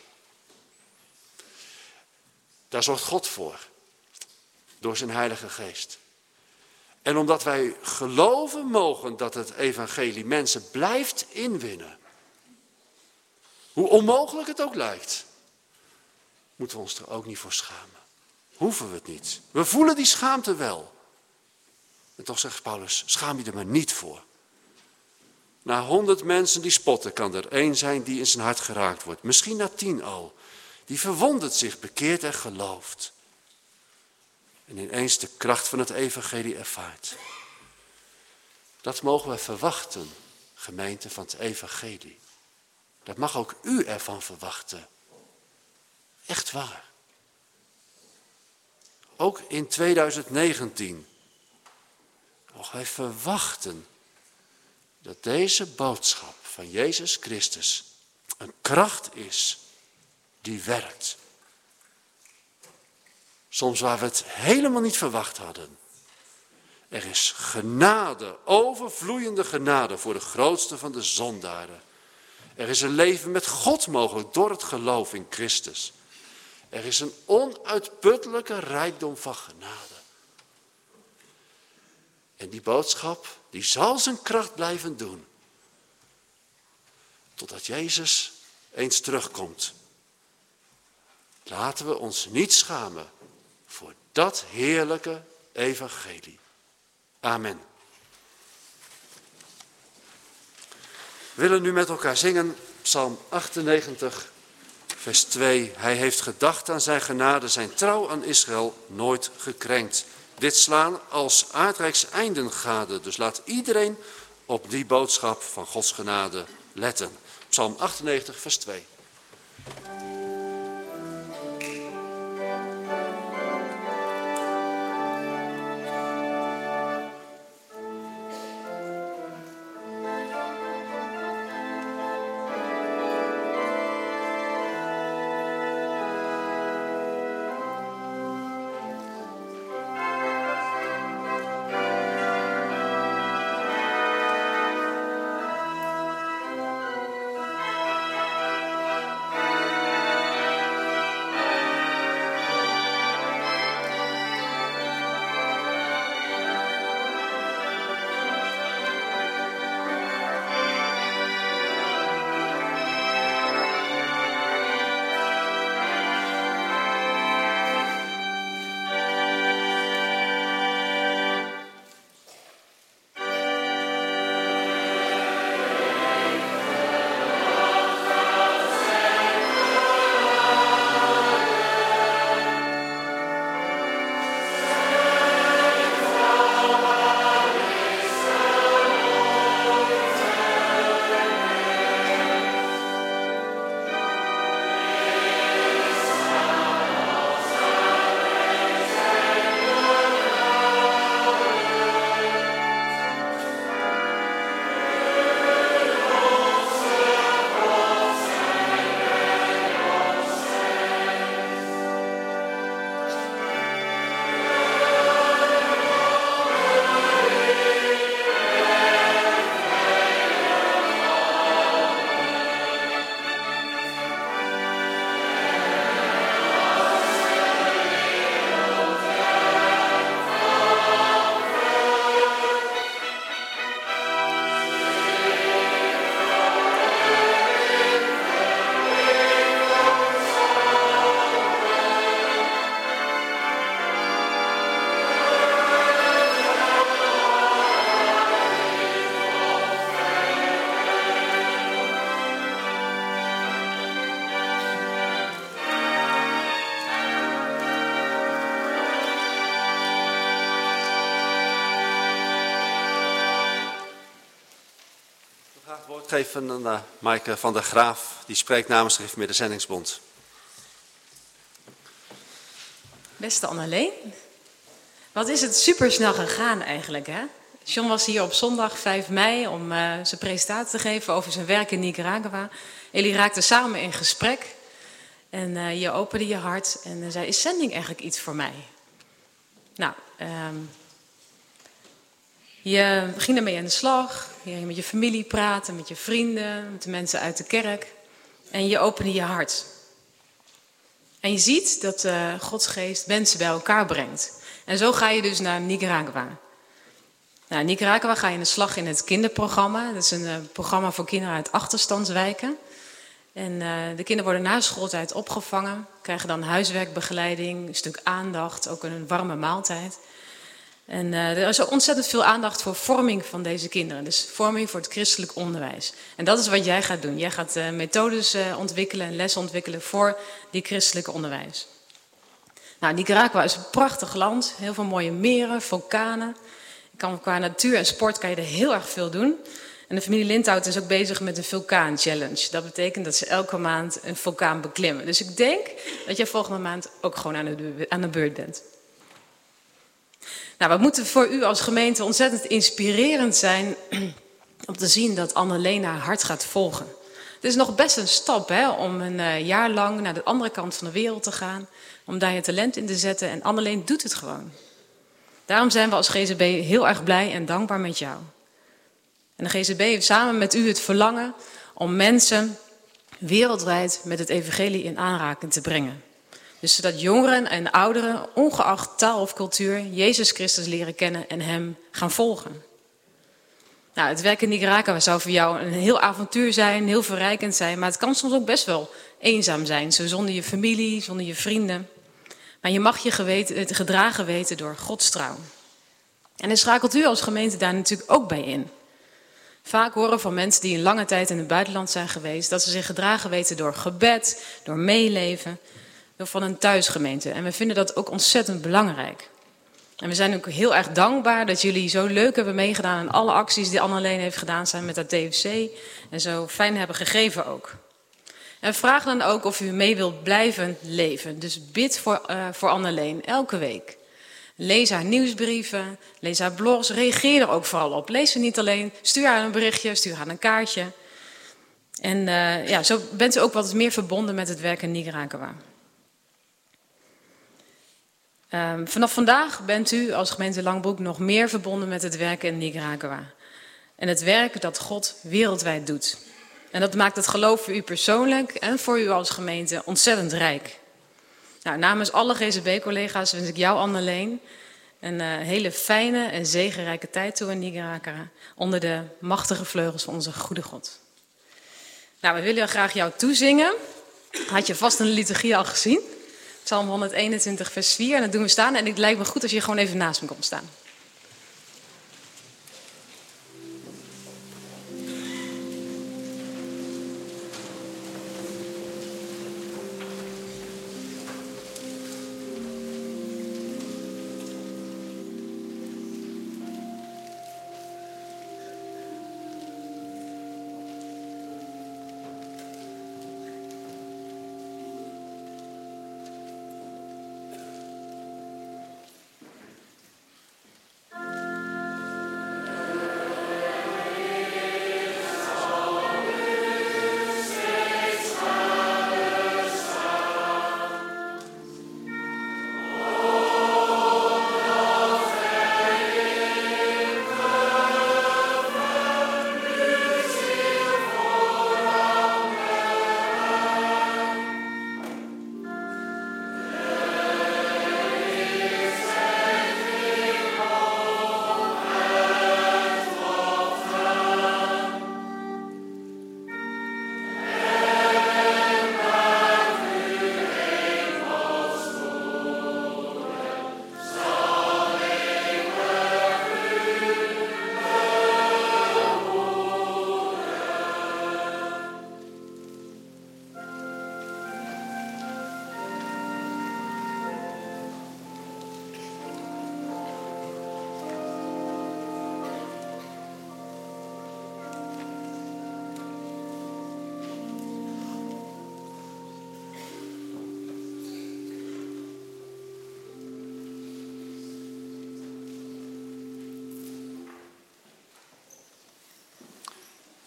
Daar zorgt God voor. Door zijn Heilige Geest. En omdat wij geloven mogen dat het evangelie mensen blijft inwinnen. Hoe onmogelijk het ook lijkt. Moeten we ons er ook niet voor schamen. Hoeven we het niet. We voelen die schaamte wel. En toch zegt Paulus, schaam je er maar niet voor. Na honderd mensen die spotten kan er één zijn die in zijn hart geraakt wordt. Misschien na tien al. Die verwondert zich, bekeert en gelooft. En ineens de kracht van het evangelie ervaart. Dat mogen we verwachten, gemeente van het evangelie. Dat mag ook u ervan verwachten. Echt waar. Ook in tweeduizend negentien mogen wij verwachten dat deze boodschap van Jezus Christus een kracht is die werkt. Soms waar we het helemaal niet verwacht hadden. Er is genade, overvloeiende genade voor de grootste van de zondaren. Er is een leven met God mogelijk door het geloof in Christus. Er is een onuitputtelijke rijkdom van genade. En die boodschap, die zal zijn kracht blijven doen. Totdat Jezus eens terugkomt. Laten we ons niet schamen voor dat heerlijke evangelie. Amen. We willen nu met elkaar zingen Psalm achtennegentig, vers twee. Hij heeft gedacht aan zijn genade, zijn trouw aan Israël nooit gekrenkt. Dit slaan als aardrijks einden gade. Dus laat iedereen op die boodschap van Gods genade letten. Psalm achtennegentig, vers twee. Amen. woord geven aan uh, Maaike van der Graaf. Die spreekt namens de Gereformeerde Zendingsbond. Beste Anneleen, wat is het supersnel gegaan eigenlijk, hè? John was hier op zondag vijf mei om uh, zijn presentatie te geven over zijn werk in Nicaragua. En jullie raakten samen in gesprek en uh, je opende je hart en uh, zei, is zending eigenlijk iets voor mij? Nou, um, je ging ermee aan de slag, je ging met je familie praten, met je vrienden, met de mensen uit de kerk. En je opende je hart. En je ziet dat uh, Gods geest mensen bij elkaar brengt. En zo ga je dus naar Nicaragua. Nou, in Nicaragua ga je aan de slag in het kinderprogramma. Dat is een uh, programma voor kinderen uit achterstandswijken. En uh, de kinderen worden na schooltijd opgevangen. Krijgen dan huiswerkbegeleiding, een stuk aandacht, ook een warme maaltijd. En uh, er is ook ontzettend veel aandacht voor vorming van deze kinderen. Dus vorming voor het christelijk onderwijs. En dat is wat jij gaat doen. Jij gaat uh, methodes uh, ontwikkelen en lessen ontwikkelen voor die christelijke onderwijs. Nou, Nicaragua is een prachtig land. Heel veel mooie meren, vulkanen. Kan, qua natuur en sport kan je er heel erg veel doen. En de familie Lindhout is ook bezig met een vulkaan-challenge. Dat betekent dat ze elke maand een vulkaan beklimmen. Dus ik denk dat jij volgende maand ook gewoon aan de, aan de beurt bent. Nou, we moeten voor u als gemeente ontzettend inspirerend zijn om te zien dat Anneleen haar hart gaat volgen. Het is nog best een stap hè, om een uh, jaar lang naar de andere kant van de wereld te gaan. Om daar je talent in te zetten. En Anneleen doet het gewoon. Daarom zijn we als G Z B heel erg blij en dankbaar met jou. En de G Z B heeft samen met u het verlangen om mensen wereldwijd met het evangelie in aanraking te brengen. Dus zodat jongeren en ouderen, ongeacht taal of cultuur, Jezus Christus leren kennen en hem gaan volgen. Nou, het werk in Nicaragua zou voor jou een heel avontuur zijn, heel verrijkend zijn. Maar het kan soms ook best wel eenzaam zijn, zo zonder je familie, zonder je vrienden. Maar je mag je geweten, gedragen weten door Gods trouw. En dan schakelt u als gemeente daar natuurlijk ook bij in. Vaak horen van mensen die een lange tijd in het buitenland zijn geweest, dat ze zich gedragen weten door gebed, door meeleven, door van een thuisgemeente. En we vinden dat ook ontzettend belangrijk. En we zijn ook heel erg dankbaar dat jullie zo leuk hebben meegedaan aan alle acties die Anneleen heeft gedaan samen met haar T F C. En zo fijn hebben gegeven ook. En vraag dan ook of u mee wilt blijven leven. Dus bid voor, uh, voor Anneleen elke week. Lees haar nieuwsbrieven, lees haar blogs, reageer er ook vooral op. Lees ze niet alleen, stuur haar een berichtje, stuur haar een kaartje. En uh, ja, zo bent u ook wat meer verbonden met het werk in Nicaragua. Um, vanaf vandaag bent u als gemeente Langbroek nog meer verbonden met het werken in Nicaragua. En het werk dat God wereldwijd doet. En dat maakt het geloof voor u persoonlijk en voor u als gemeente ontzettend rijk. Nou, namens alle G Z B-collega's wens ik jou, Anneleen, een uh, hele fijne en zegenrijke tijd toe in Nicaragua. Onder de machtige vleugels van onze goede God. Nou, we willen graag jou toezingen. Had je vast een liturgie al gezien. Psalm honderdeenentwintig, vers vier. En dat doen we staan. En het lijkt me goed als je gewoon even naast me komt staan.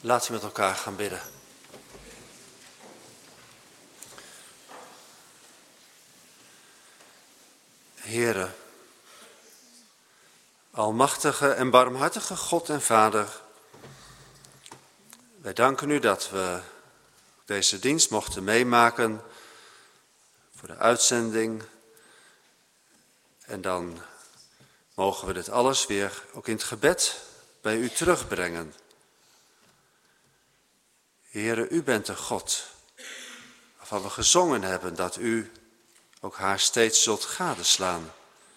Laten we met elkaar gaan bidden. Heere, almachtige en barmhartige God en Vader, wij danken u dat we deze dienst mochten meemaken voor de uitzending. En dan mogen we dit alles weer ook in het gebed bij u terugbrengen. Heere, u bent de God waarvan we gezongen hebben dat u ook haar steeds zult gadeslaan.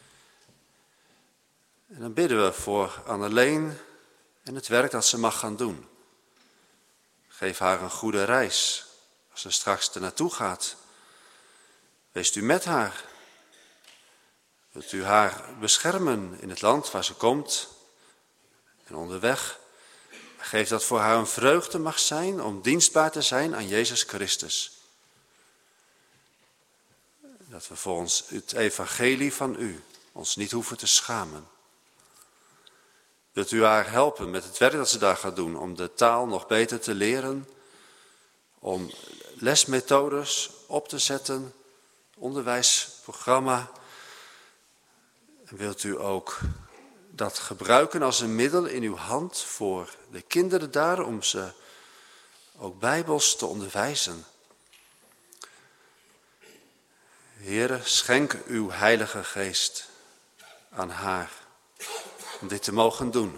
En dan bidden we voor Anneleen en het werk dat ze mag gaan doen. Geef haar een goede reis als ze straks er naartoe gaat. Wees u met haar. Wilt u haar beschermen in het land waar ze komt en onderweg. Geef dat voor haar een vreugde mag zijn om dienstbaar te zijn aan Jezus Christus. Dat we voor ons het evangelie van u ons niet hoeven te schamen. Wilt u haar helpen met het werk dat ze daar gaat doen om de taal nog beter te leren, om lesmethodes op te zetten, onderwijsprogramma. En wilt u ook dat gebruiken als een middel in uw hand voor de kinderen daar, om ze ook bijbels te onderwijzen. Heere, schenk uw Heilige Geest aan haar om dit te mogen doen.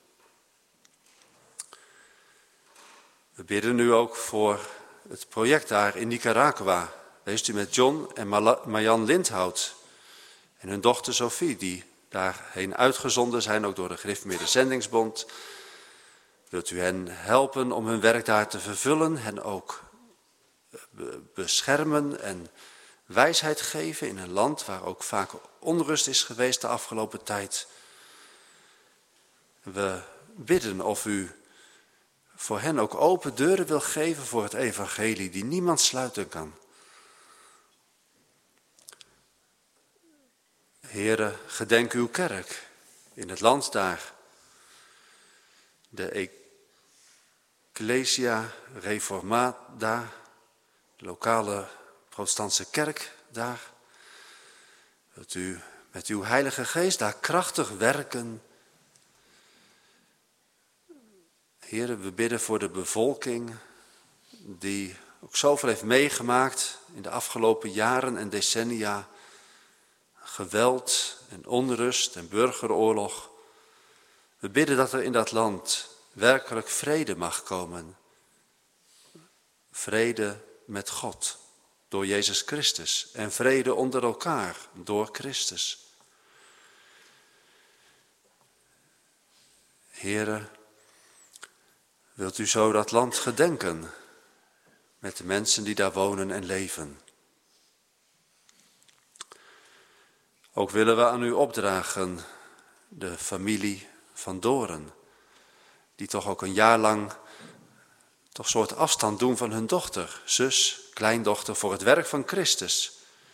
We bidden nu ook voor het project daar in Nicaragua. Wees u met John en Marjan Lindhout en hun dochter Sophie, die daarheen uitgezonden zijn, ook door de Gereformeerde Zendingsbond. Wilt u hen helpen om hun werk daar te vervullen, hen ook beschermen en wijsheid geven in een land waar ook vaak onrust is geweest de afgelopen tijd. We bidden of u voor hen ook open deuren wil geven voor het evangelie die niemand sluiten kan. Heere, gedenk uw kerk in het land daar. De Ecclesia Reformata, de lokale protestantse kerk daar. Wilt u met uw Heilige Geest daar krachtig werken. Heere, we bidden voor de bevolking die ook zoveel heeft meegemaakt in de afgelopen jaren en decennia. Geweld en onrust en burgeroorlog. We bidden dat er in dat land werkelijk vrede mag komen. Vrede met God door Jezus Christus en vrede onder elkaar door Christus. Heere, wilt u zo dat land gedenken met de mensen die daar wonen en leven. Ook willen we aan u opdragen de familie van Doren, die toch ook een jaar lang toch soort afstand doen van hun dochter, zus, kleindochter voor het werk van Christus.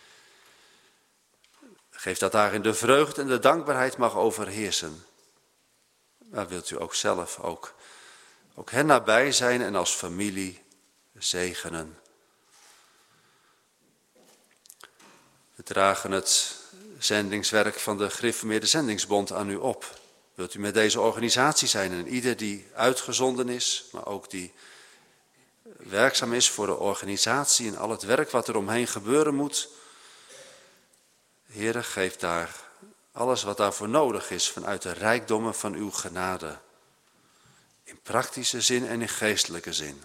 Geef dat daarin de vreugde en de dankbaarheid mag overheersen. Maar wilt u ook zelf ook, ook hen nabij zijn en als familie zegenen. We dragen het zendingswerk van de Gereformeerde Zendingsbond aan u op. Wilt u met deze organisatie zijn en ieder die uitgezonden is, maar ook die werkzaam is voor de organisatie en al het werk wat er omheen gebeuren moet. Heere, geef daar alles wat daarvoor nodig is vanuit de rijkdommen van uw genade. In praktische zin en in geestelijke zin.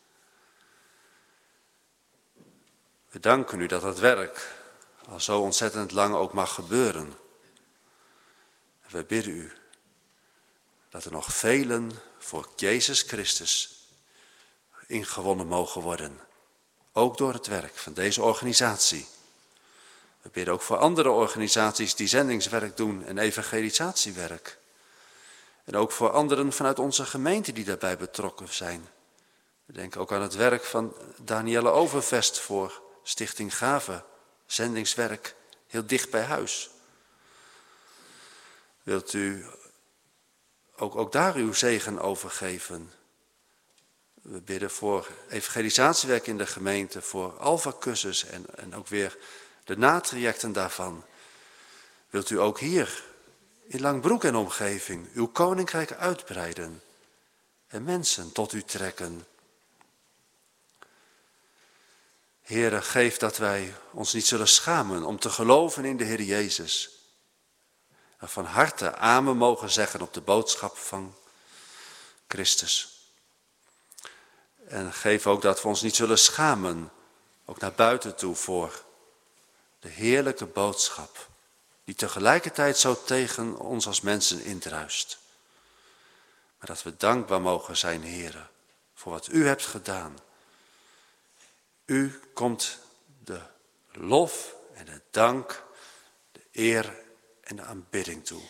We danken u dat het werk al zo ontzettend lang ook mag gebeuren. En we bidden u dat er nog velen voor Jezus Christus ingewonnen mogen worden. Ook door het werk van deze organisatie. We bidden ook voor andere organisaties die zendingswerk doen en evangelisatiewerk. En ook voor anderen vanuit onze gemeente die daarbij betrokken zijn. We denken ook aan het werk van Danielle Overvest voor Stichting Gave. Zendingswerk heel dicht bij huis. Wilt u ook, ook daar uw zegen over geven? We bidden voor evangelisatiewerk in de gemeente, voor Alpha-cursus en, en ook weer de natrajecten daarvan. Wilt u ook hier in Langbroek en omgeving uw koninkrijk uitbreiden en mensen tot u trekken. Heere, geef dat wij ons niet zullen schamen om te geloven in de Heer Jezus. En van harte amen mogen zeggen op de boodschap van Christus. En geef ook dat we ons niet zullen schamen, ook naar buiten toe, voor de heerlijke boodschap, die tegelijkertijd zo tegen ons als mensen indruist. Maar dat we dankbaar mogen zijn, Heere, voor wat u hebt gedaan. U komt de lof en de dank, de eer en de aanbidding toe.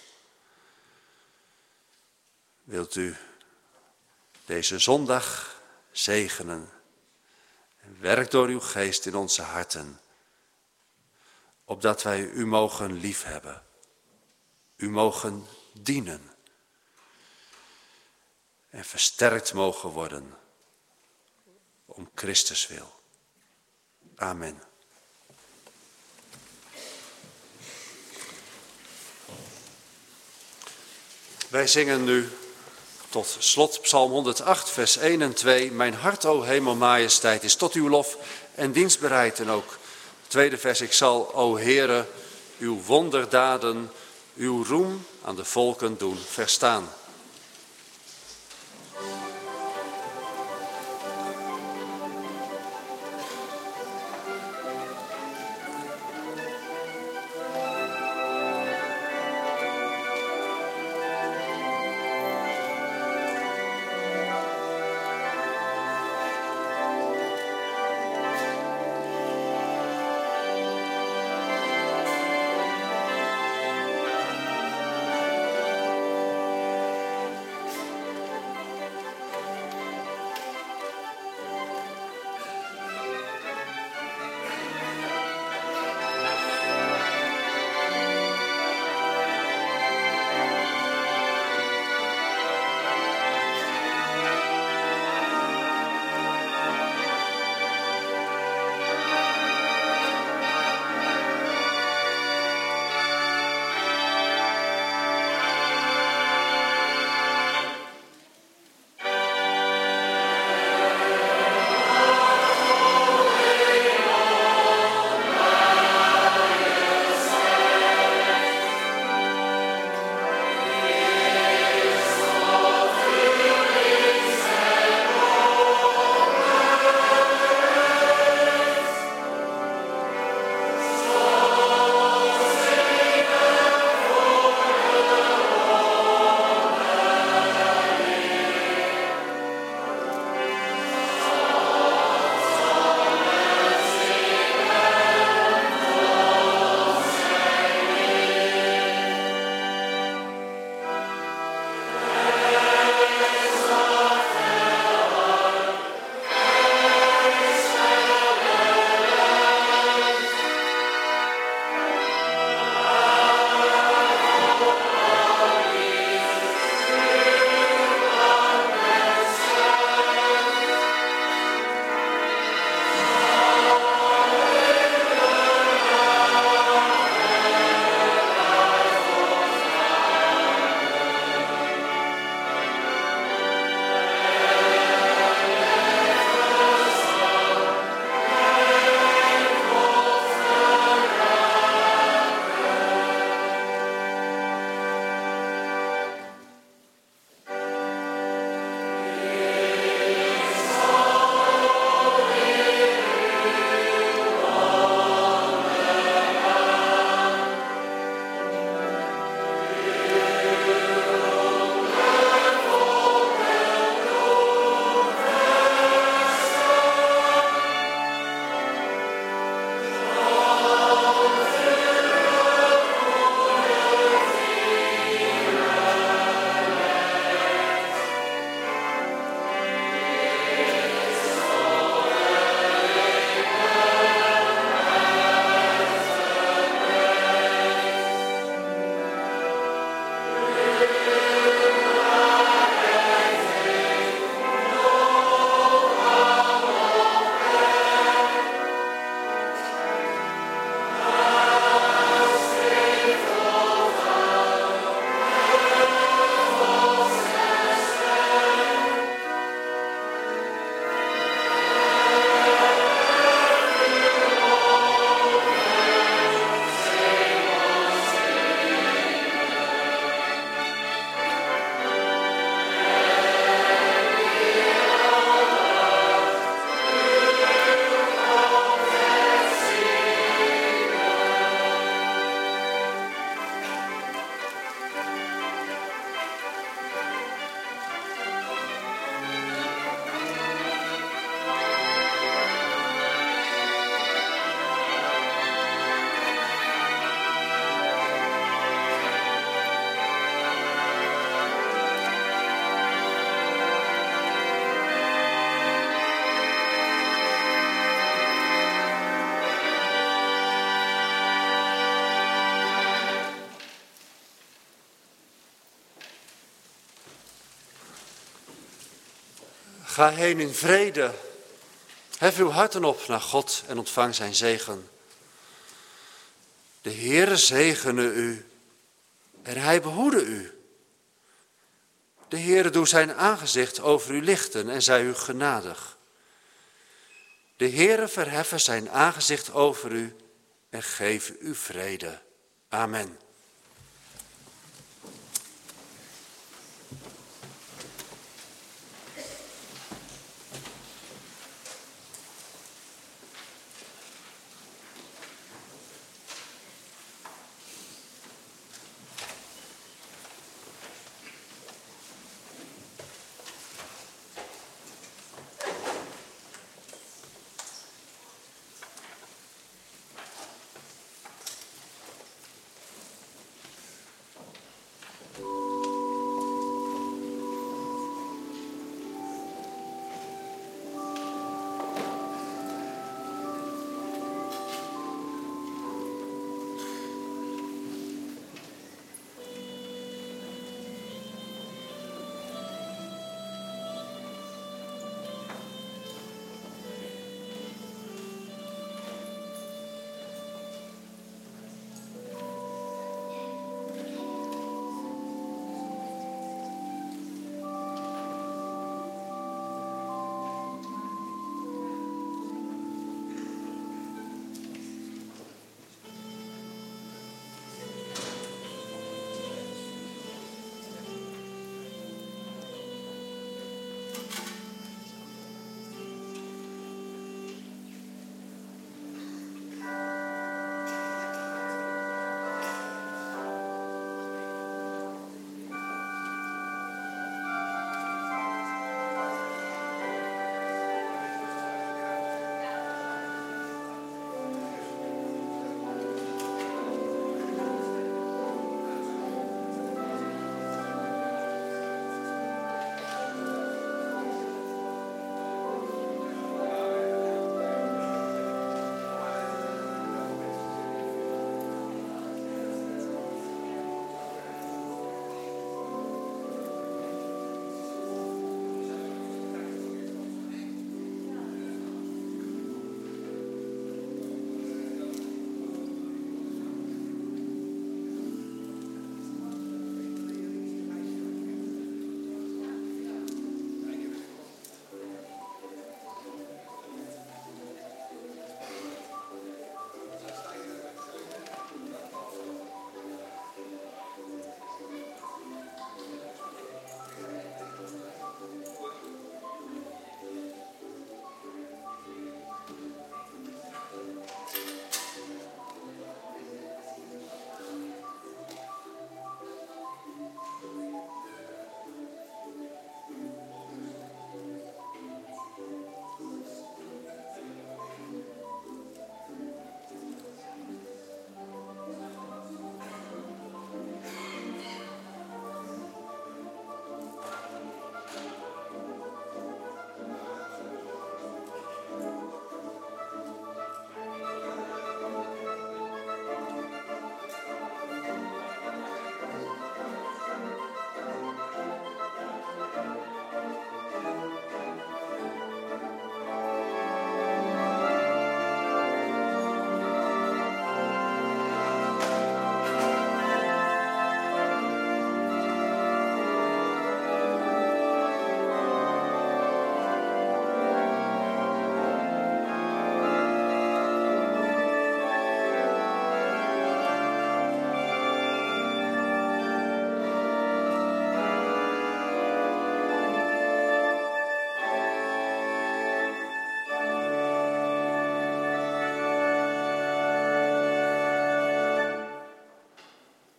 Wilt u deze zondag zegenen en werk door uw geest in onze harten, opdat wij u mogen liefhebben, u mogen dienen en versterkt mogen worden om Christus wil. Amen. Wij zingen nu tot slot Psalm honderdacht, vers één en twee. Mijn hart, o hemel, majesteit, is tot uw lof en dienstbereid. En ook het tweede vers, ik zal, o Heere, uw wonderdaden, uw roem aan de volken doen verstaan. Ga heen in vrede. Hef uw harten op naar God en ontvang zijn zegen. De Heere zegene u en hij behoede u. De Heere doe zijn aangezicht over u lichten en zij u genadig. De Heere verheffen zijn aangezicht over u en geef u vrede. Amen.